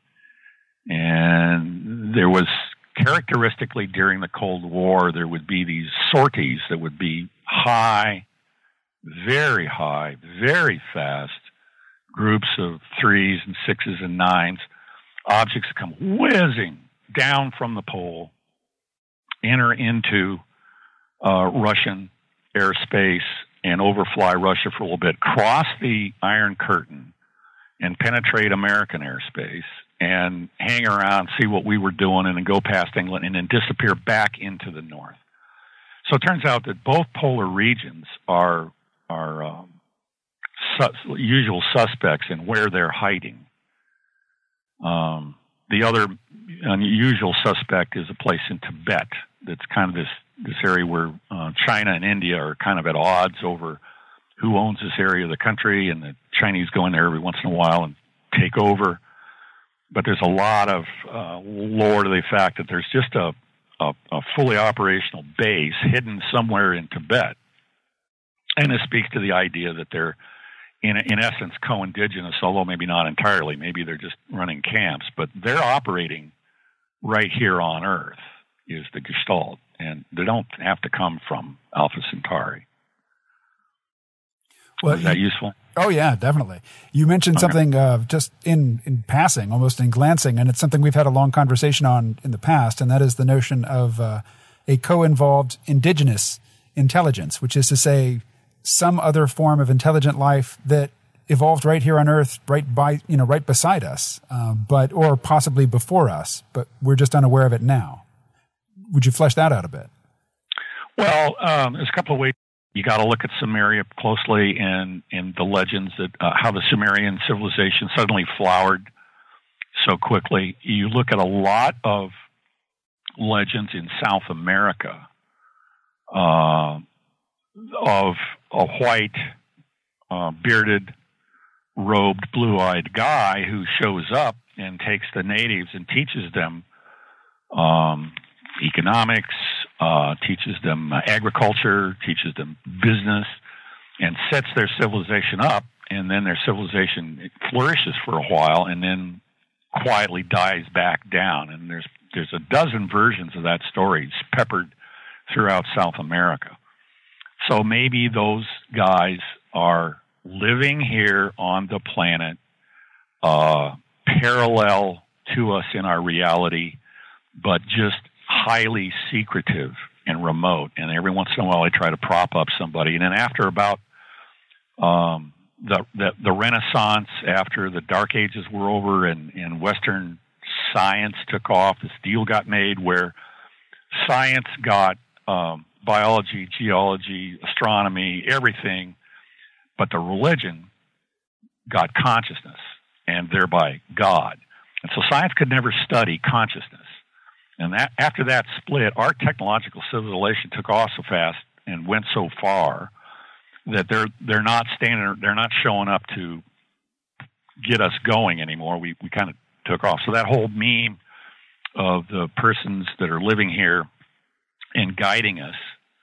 And there was, characteristically during the Cold War, there would be these sorties that would be high, very fast groups of 3s and 6s and 9s. Objects come whizzing down from the pole, enter into Russian airspace and overfly Russia for a little bit, cross the Iron Curtain and penetrate American airspace and hang around, see what we were doing, and then go past England and then disappear back into the north. So it turns out that both polar regions are usual suspects in where they're hiding. The other unusual suspect is a place in Tibet that's kind of this area where China and India are kind of at odds over who owns this area of the country, and the Chinese go in there every once in a while and take over. But there's a lot of lore to the fact that there's just a fully operational base hidden somewhere in Tibet. And this speaks to the idea that they're, in essence, co-indigenous, although maybe not entirely. Maybe they're just running camps, but they're operating right here on Earth, is the Gestalt. And they don't have to come from Alpha Centauri. Well, is that useful? Oh, yeah, definitely. You mentioned something just in passing, almost in glancing, and it's something we've had a long conversation on in the past, and that is the notion of a co-involved indigenous intelligence, which is to say some other form of intelligent life that evolved right here on Earth, right beside us, or possibly before us, but we're just unaware of it now. Would you flesh that out a bit? Well, there's a couple of ways. You got to look at Sumeria closely and the legends that how the Sumerian civilization suddenly flowered so quickly. You look at a lot of legends in South America of a white, bearded, robed, blue-eyed guy who shows up and takes the natives and teaches them economics, teaches them agriculture, teaches them business, and sets their civilization up, and then their civilization flourishes for a while and then quietly dies back down. And there's a dozen versions of that story peppered throughout South America. So maybe those guys are living here on the planet, parallel to us in our reality, but just highly secretive and remote. And every once in a while, they try to prop up somebody. And then after about the Renaissance, after the Dark Ages were over and Western science took off, this deal got made where science got biology, geology, astronomy, everything, but the religion got consciousness and thereby God. And so science could never study consciousness. And that after that split, our technological civilization took off so fast and went so far that they're not showing up to get us going anymore. We kind of took off. So that whole meme of the persons that are living here and guiding us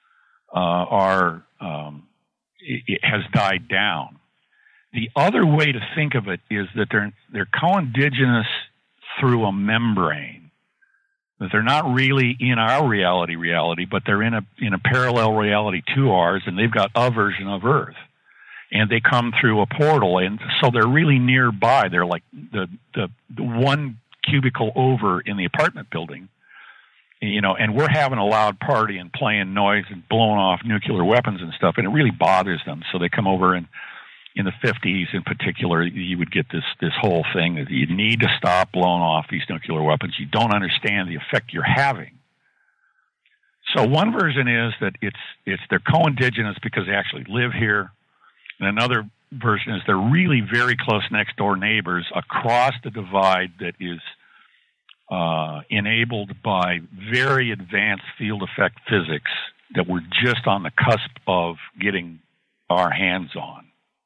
it has died down. The other way to think of it is that they're co-indigenous through a membrane. That they're not really in our reality, but they're in a parallel reality to ours, and they've got a version of Earth, and they come through a portal, and so they're really nearby. They're like the one cubicle over in the apartment building, and we're having a loud party and playing noise and blowing off nuclear weapons and stuff, and it really bothers them. So they come over, and in the 50s in particular, you would get this whole thing that you need to stop blowing off these nuclear weapons. You don't understand the effect you're having. So one version is that they're co-indigenous because they actually live here. And another version is they're really very close next door neighbors across the divide that is enabled by very advanced field effect physics that we're just on the cusp of getting our hands on.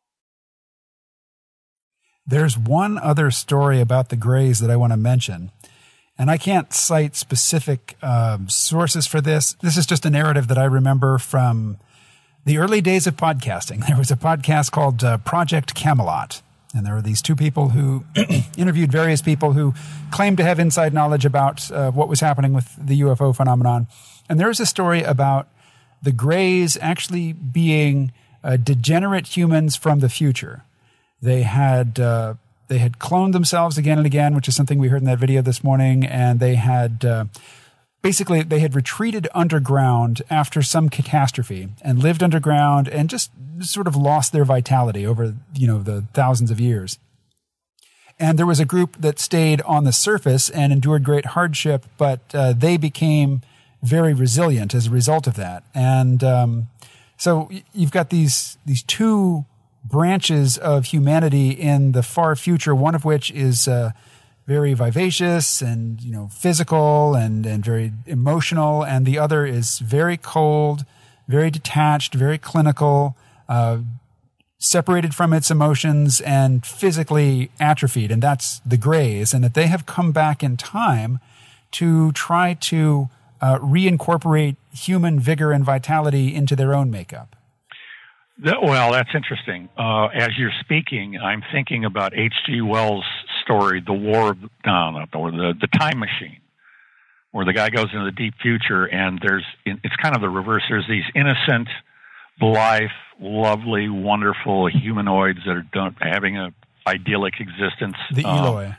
There's one other story about the Greys that I want to mention, and I can't cite specific sources for this. This is just a narrative that I remember from the early days of podcasting. There was a podcast called Project Camelot, and there were these two people who interviewed various people who claimed to have inside knowledge about what was happening with the UFO phenomenon. And there was a story about the Greys actually being degenerate humans from the future. They had cloned themselves again and again, which is something we heard in that video this morning, and they had basically retreated underground after some catastrophe and lived underground and just sort of lost their vitality over the thousands of years. And there was a group that stayed on the surface and endured great hardship, but they became very resilient as a result of that. And so you've got these two branches of humanity in the far future, one of which is very vivacious and physical and very emotional, and the other is very cold, very detached, very clinical, separated from its emotions and physically atrophied, and that's the Greys, and that they have come back in time to try to reincorporate human vigor and vitality into their own makeup. Well, that's interesting. As you're speaking, I'm thinking about H.G. Wells' story, The Time Machine, where the guy goes into the deep future, and it's kind of the reverse. There's these innocent, blithe, lovely, wonderful humanoids that are having an idyllic existence. The Eloi.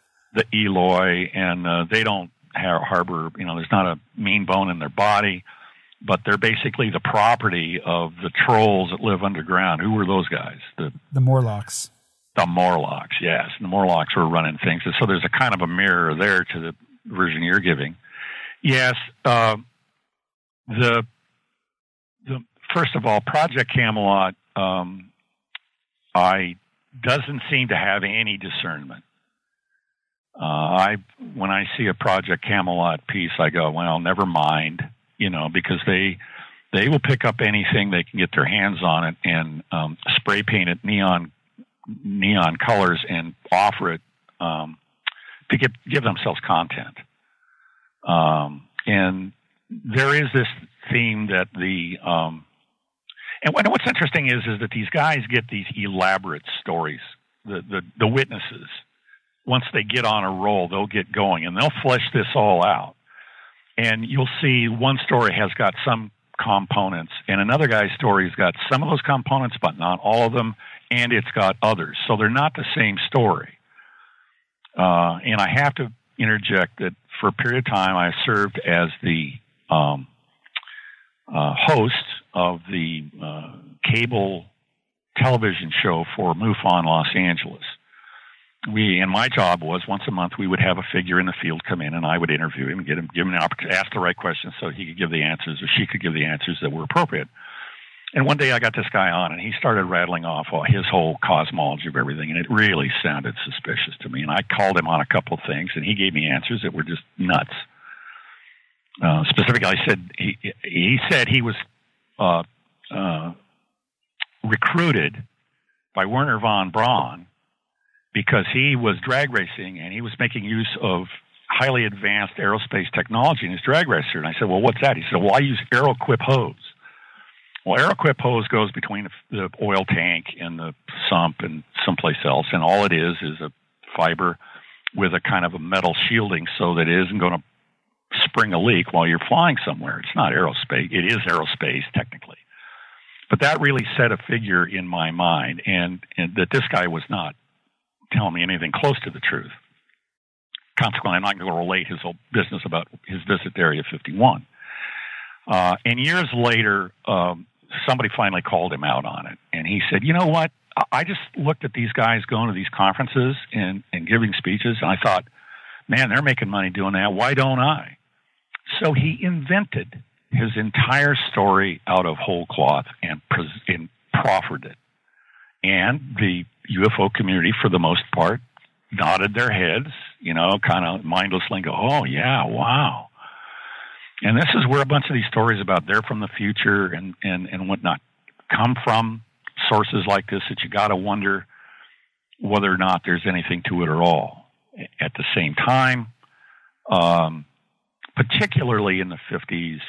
And they don't harbor, there's not a mean bone in their body, but they're basically the property of the trolls that live underground. Who were those guys? The Morlocks. The Morlocks, yes. And the Morlocks were running things. And so there's a kind of a mirror there to the version you're giving. Yes, the first of all, Project Camelot, doesn't seem to have any discernment. When I see a Project Camelot piece, I go, well, never mind, because they will pick up anything they can get their hands on it and spray paint it neon colors and offer it to give themselves content. And there is this theme that and what's interesting is that these guys get these elaborate stories. The witnesses, once they get on a roll, they'll get going and they'll flesh this all out. And you'll see one story has got some components, and another guy's story's got some of those components, but not all of them, and it's got others. So they're not the same story. And I have to interject that for a period of time, I served as the host of the cable television show for MUFON Los Angeles. And my job was once a month we would have a figure in the field come in, and I would interview him and give him an opportunity to ask the right questions so he could give the answers, or she could give the answers that were appropriate. And one day I got this guy on, and he started rattling off his whole cosmology of everything, and it really sounded suspicious to me. And I called him on a couple of things, and he gave me answers that were just nuts. Specifically, he said he was recruited by Werner von Braun because he was drag racing and he was making use of highly advanced aerospace technology in his drag racer. And I said, well, what's that? He said, well, I use Aeroquip hose. Well, Aeroquip hose goes between the oil tank and the sump and someplace else, and all it is a fiber with a kind of a metal shielding so that it isn't going to spring a leak while you're flying somewhere. It's not aerospace. It is aerospace, technically. But that really set a figure in my mind, and that this guy was not telling me anything close to the truth. Consequently, I'm not going to relate his whole business about his visit to Area 51. And years later, somebody finally called him out on it. And he said, you know what? I just looked at these guys going to these conferences and giving speeches, and I thought, man, they're making money doing that. Why don't I? So he invented his entire story out of whole cloth and proffered it. And the UFO community, for the most part, nodded their heads, kind of mindlessly and go, oh, yeah, wow. And this is where a bunch of these stories about they're from the future and whatnot come from, sources like this that you got to wonder whether or not there's anything to it at all. At the same time, particularly in the 50s,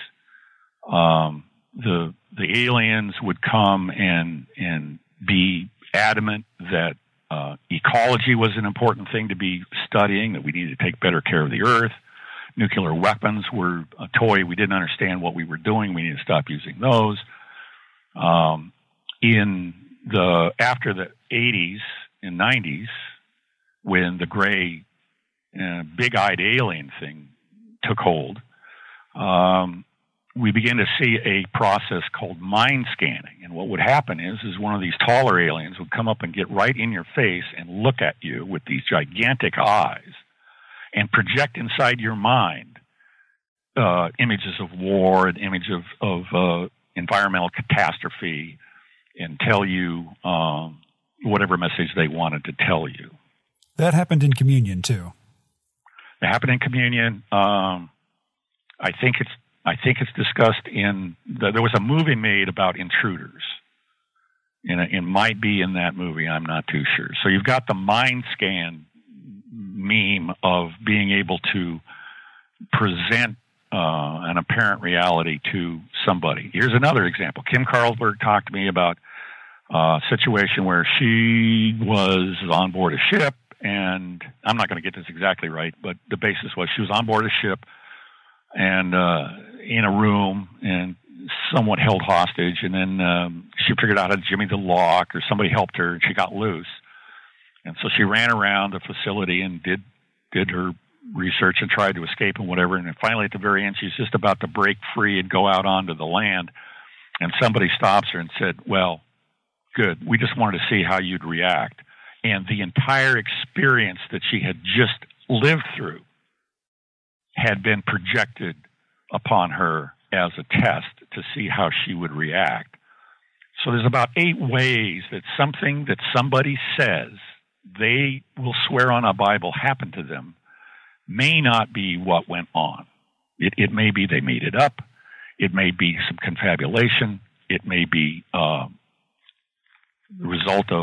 the aliens would come and be adamant that ecology was an important thing to be studying, that we needed to take better care of the Earth. Nuclear weapons were a toy. We didn't understand what we were doing. We needed to stop using those. After the 80s and 90s, when the gray, big-eyed alien thing took hold, we began to see a process called mind scanning. And what would happen is one of these taller aliens would come up and get right in your face and look at you with these gigantic eyes and project inside your mind images of war and image of environmental catastrophe and tell you whatever message they wanted to tell you. That happened in Communion, too. It happened in Communion. I think it's discussed in there was a movie made about intruders, It might be in that movie. I'm not too sure. So you've got the mind scan meme of being able to present an apparent reality to somebody. Here's another example. Kim Carlsberg talked to me about a situation where she was on board a ship, and I'm not going to get this exactly right, but the basis was she was on board a ship and in a room and somewhat held hostage, and then she figured out how to jimmy the lock, or somebody helped her, and she got loose. And so she ran around the facility and did her research and tried to escape and whatever. And then finally, at the very end, she's just about to break free and go out onto the land. And somebody stops her and said, well, good. We just wanted to see how you'd react. And the entire experience that she had just lived through had been projected upon her as a test to see how she would react. So there's about 8 ways that something that somebody says they will swear on a Bible happened to them may not be what went on. It may be they made it up. It may be some confabulation. It may be the result of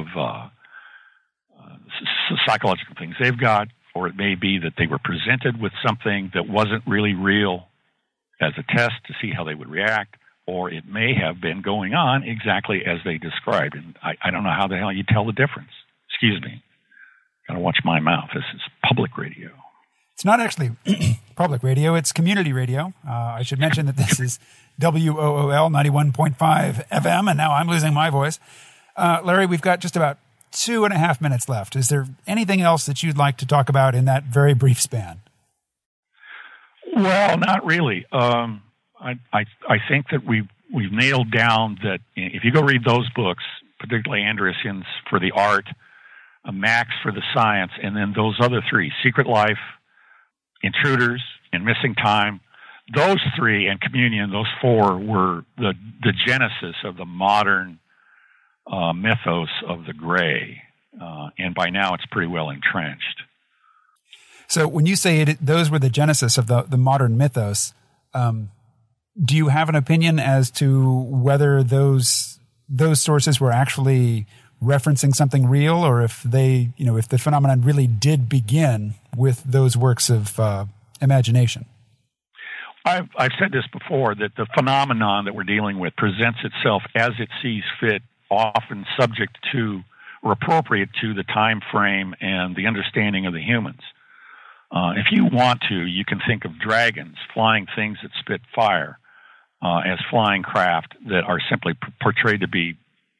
psychological things they've got, or it may be that they were presented with something that wasn't really real as a test to see how they would react, or it may have been going on exactly as they described. And I don't know how the hell you tell the difference. Excuse me. Got to watch my mouth. This is public radio. It's not actually public radio. It's community radio. I should mention that this is WOOL 91.5 FM, and now I'm losing my voice. Larry, we've got just about 2.5 minutes left. Is there anything else that you'd like to talk about in that very brief span? Well, not really. I think that we've nailed down that if you go read those books, particularly Andreassen's for the art, Max for the science, and then those other 3, Secret Life, Intruders, and Missing Time, those 3 and Communion, those 4 were the genesis of the modern mythos of the gray. And by now it's pretty well entrenched. So when you say those were the genesis of the modern mythos, do you have an opinion as to whether those sources were actually referencing something real, or if they, if the phenomenon really did begin with those works of imagination? I've said this before, that the phenomenon that we're dealing with presents itself as it sees fit, often subject to or appropriate to the time frame and the understanding of the humans. If you want to, you can think of dragons, flying things that spit fire, as flying craft that are simply portrayed to be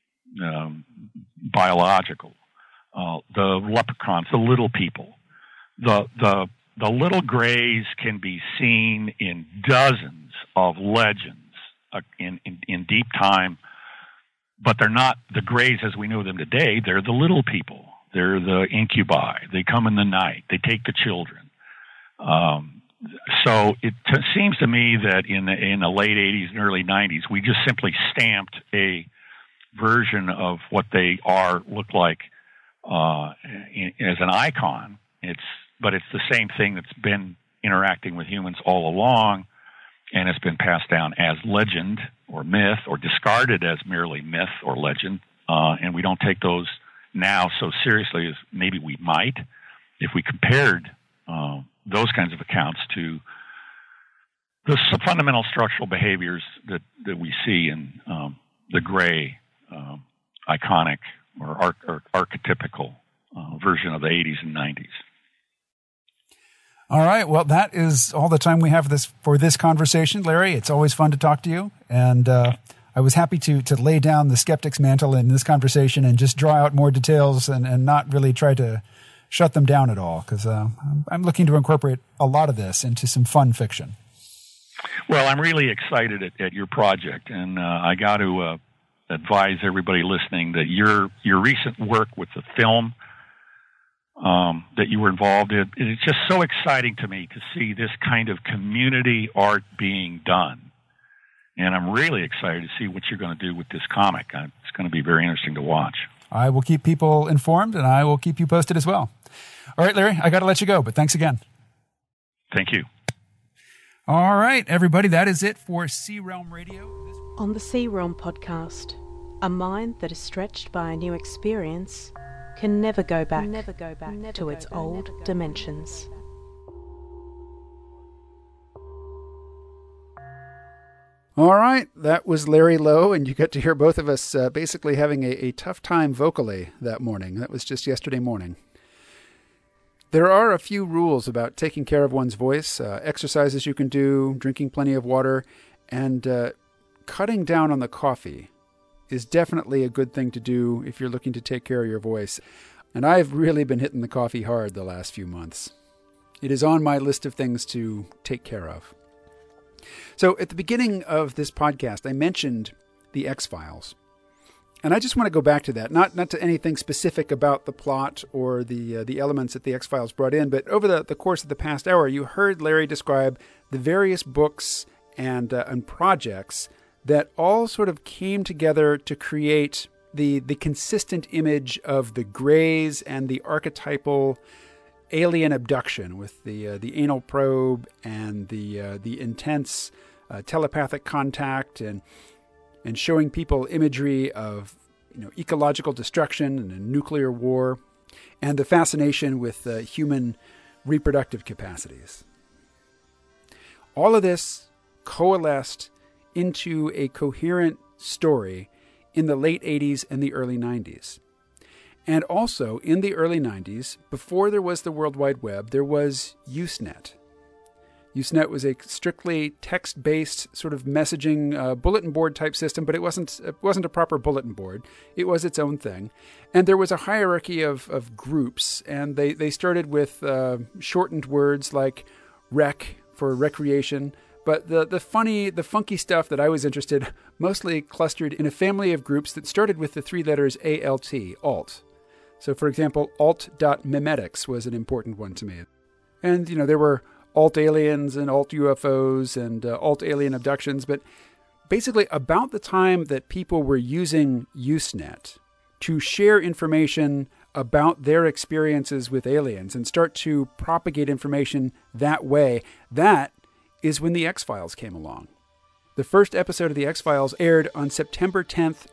biological. The leprechauns, the little people, the little grays can be seen in dozens of legends in deep time, but they're not the grays as we know them today. They're the little people. They're the incubi. They come in the night. They take the children. So it seems to me that in the late 80s and early 90s, we just simply stamped a version of what they look like as an icon. But it's the same thing that's been interacting with humans all along, and it's been passed down as legend or myth, or discarded as merely myth or legend. And we don't take those now so seriously as maybe we might if we compared those kinds of accounts to the fundamental structural behaviors that we see in the gray, iconic or archetypical version of the 80s and 90s. All right. Well, that is all the time we have for this conversation, Larry. It's always fun to talk to you. And I was happy to lay down the skeptic's mantle in this conversation and just draw out more details and not really try to shut them down at all, because I'm looking to incorporate a lot of this into some fun fiction. Well, I'm really excited at your project, and I got to advise everybody listening that your recent work with the film that you were involved in, it's just so exciting to me to see this kind of community art being done. And I'm really excited to see what you're going to do with this comic. It's going to be very interesting to watch. I will keep people informed, and I will keep you posted as well. All right, Larry, I got to let you go, but thanks again. Thank you. All right, everybody, that is it for C-Realm Radio. On the C-Realm podcast, A mind that is stretched by a new experience can never go back to its old dimensions. All right, that was Larry Lowe, and you got to hear both of us basically having a tough time vocally that morning. That was just yesterday morning. There are a few rules about taking care of one's voice, exercises you can do, drinking plenty of water, and cutting down on the coffee is definitely a good thing to do if you're looking to take care of your voice. And I've really been hitting the coffee hard the last few months. It is on my list of things to take care of. So at the beginning of this podcast, I mentioned the X-Files. And I just want to go back to that, not to anything specific about the plot or the elements that the X-Files brought in, but over the course of the past hour, you heard Larry describe the various books and projects that all sort of came together to create the consistent image of the Greys and the archetypal alien abduction with the anal probe and the intense telepathic contact and showing people imagery of ecological destruction and a nuclear war, and the fascination with human reproductive capacities. All of this coalesced into a coherent story in the late 80s and the early 90s. And also in the early 90s, before there was the World Wide Web, there was Usenet. Usenet was a strictly text-based sort of messaging bulletin board type system, but it wasn't a proper bulletin board. It was its own thing. And there was a hierarchy of groups, and they started with shortened words like rec for recreation. But the funky stuff that I was interested mostly clustered in a family of groups that started with the three letters ALT, alt. So, for example, alt.memetics was an important one to me. And, there were alt-aliens and alt-UFOs and alt-alien abductions. But basically, about the time that people were using Usenet to share information about their experiences with aliens and start to propagate information that way, that is when the X-Files came along. The first episode of the X-Files aired on September 10th,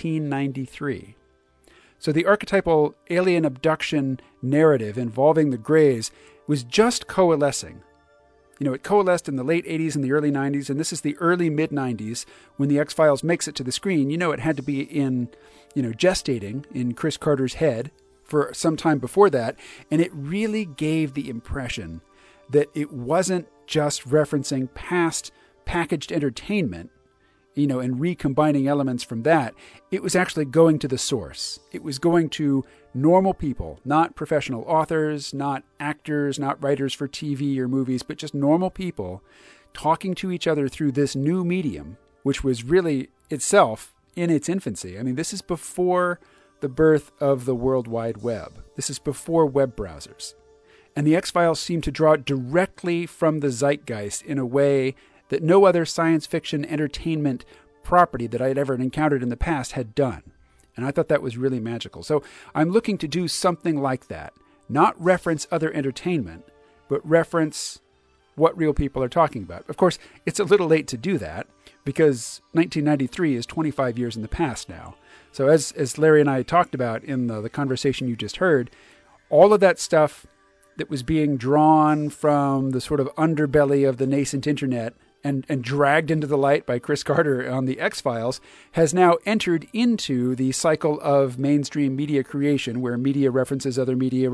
1993. So the archetypal alien abduction narrative involving the Greys was just coalescing. It coalesced in the late 80s and the early 90s, and this is the early mid-90s when the X-Files makes it to the screen. It had to be in, gestating in Chris Carter's head for some time before that, and it really gave the impression that it wasn't just referencing past packaged entertainment, and recombining elements from that. It was actually going to the source. It was going to normal people, not professional authors, not actors, not writers for TV or movies, but just normal people talking to each other through this new medium, which was really itself in its infancy. I mean, this is before the birth of the World Wide Web. This is before web browsers. And the X-Files seem to draw directly from the zeitgeist in a way that no other science fiction entertainment property that I'd ever encountered in the past had done. And I thought that was really magical. So I'm looking to do something like that. Not reference other entertainment, but reference what real people are talking about. Of course, it's a little late to do that because 1993 is 25 years in the past now. So as Larry and I talked about in the conversation you just heard, all of that stuff that was being drawn from the sort of underbelly of the nascent internet and dragged into the light by Chris Carter on the X-Files has now entered into the cycle of mainstream media creation where media references other media,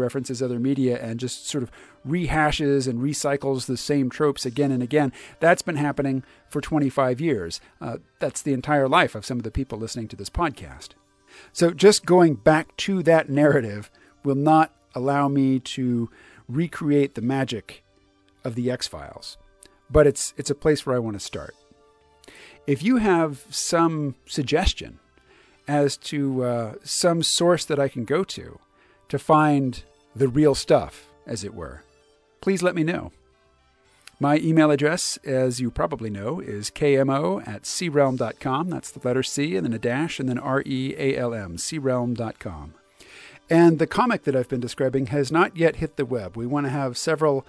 and just sort of rehashes and recycles the same tropes again and again. That's been happening for 25 years. That's the entire life of some of the people listening to this podcast. So just going back to that narrative will not allow me to recreate the magic of the X-Files. But it's a place where I want to start. If you have some suggestion as to some source that I can go to find the real stuff, as it were, please let me know. My email address, as you probably know, is kmo@crealm.com. That's the letter C and then a dash and then REALM, crealm.com. And the comic that I've been describing has not yet hit the web. We want to have several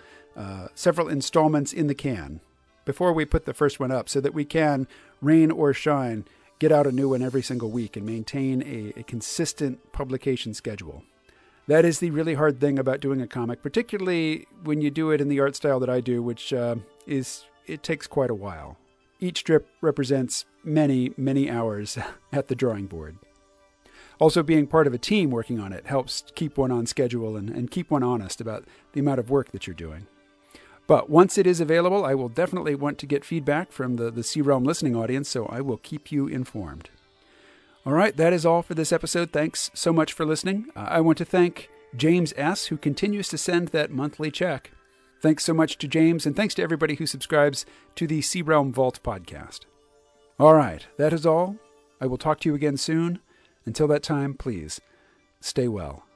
installments in the can before we put the first one up so that we can, rain or shine, get out a new one every single week and maintain a consistent publication schedule. That is the really hard thing about doing a comic, particularly when you do it in the art style that I do, which it takes quite a while. Each strip represents many, many hours at the drawing board. Also, being part of a team working on it helps keep one on schedule and keep one honest about the amount of work that you're doing. But once it is available, I will definitely want to get feedback from the C-Realm listening audience, so I will keep you informed. All right, that is all for this episode. Thanks so much for listening. I want to thank James S., who continues to send that monthly check. Thanks so much to James, and thanks to everybody who subscribes to the C-Realm Vault podcast. All right, that is all. I will talk to you again soon. Until that time, please, stay well.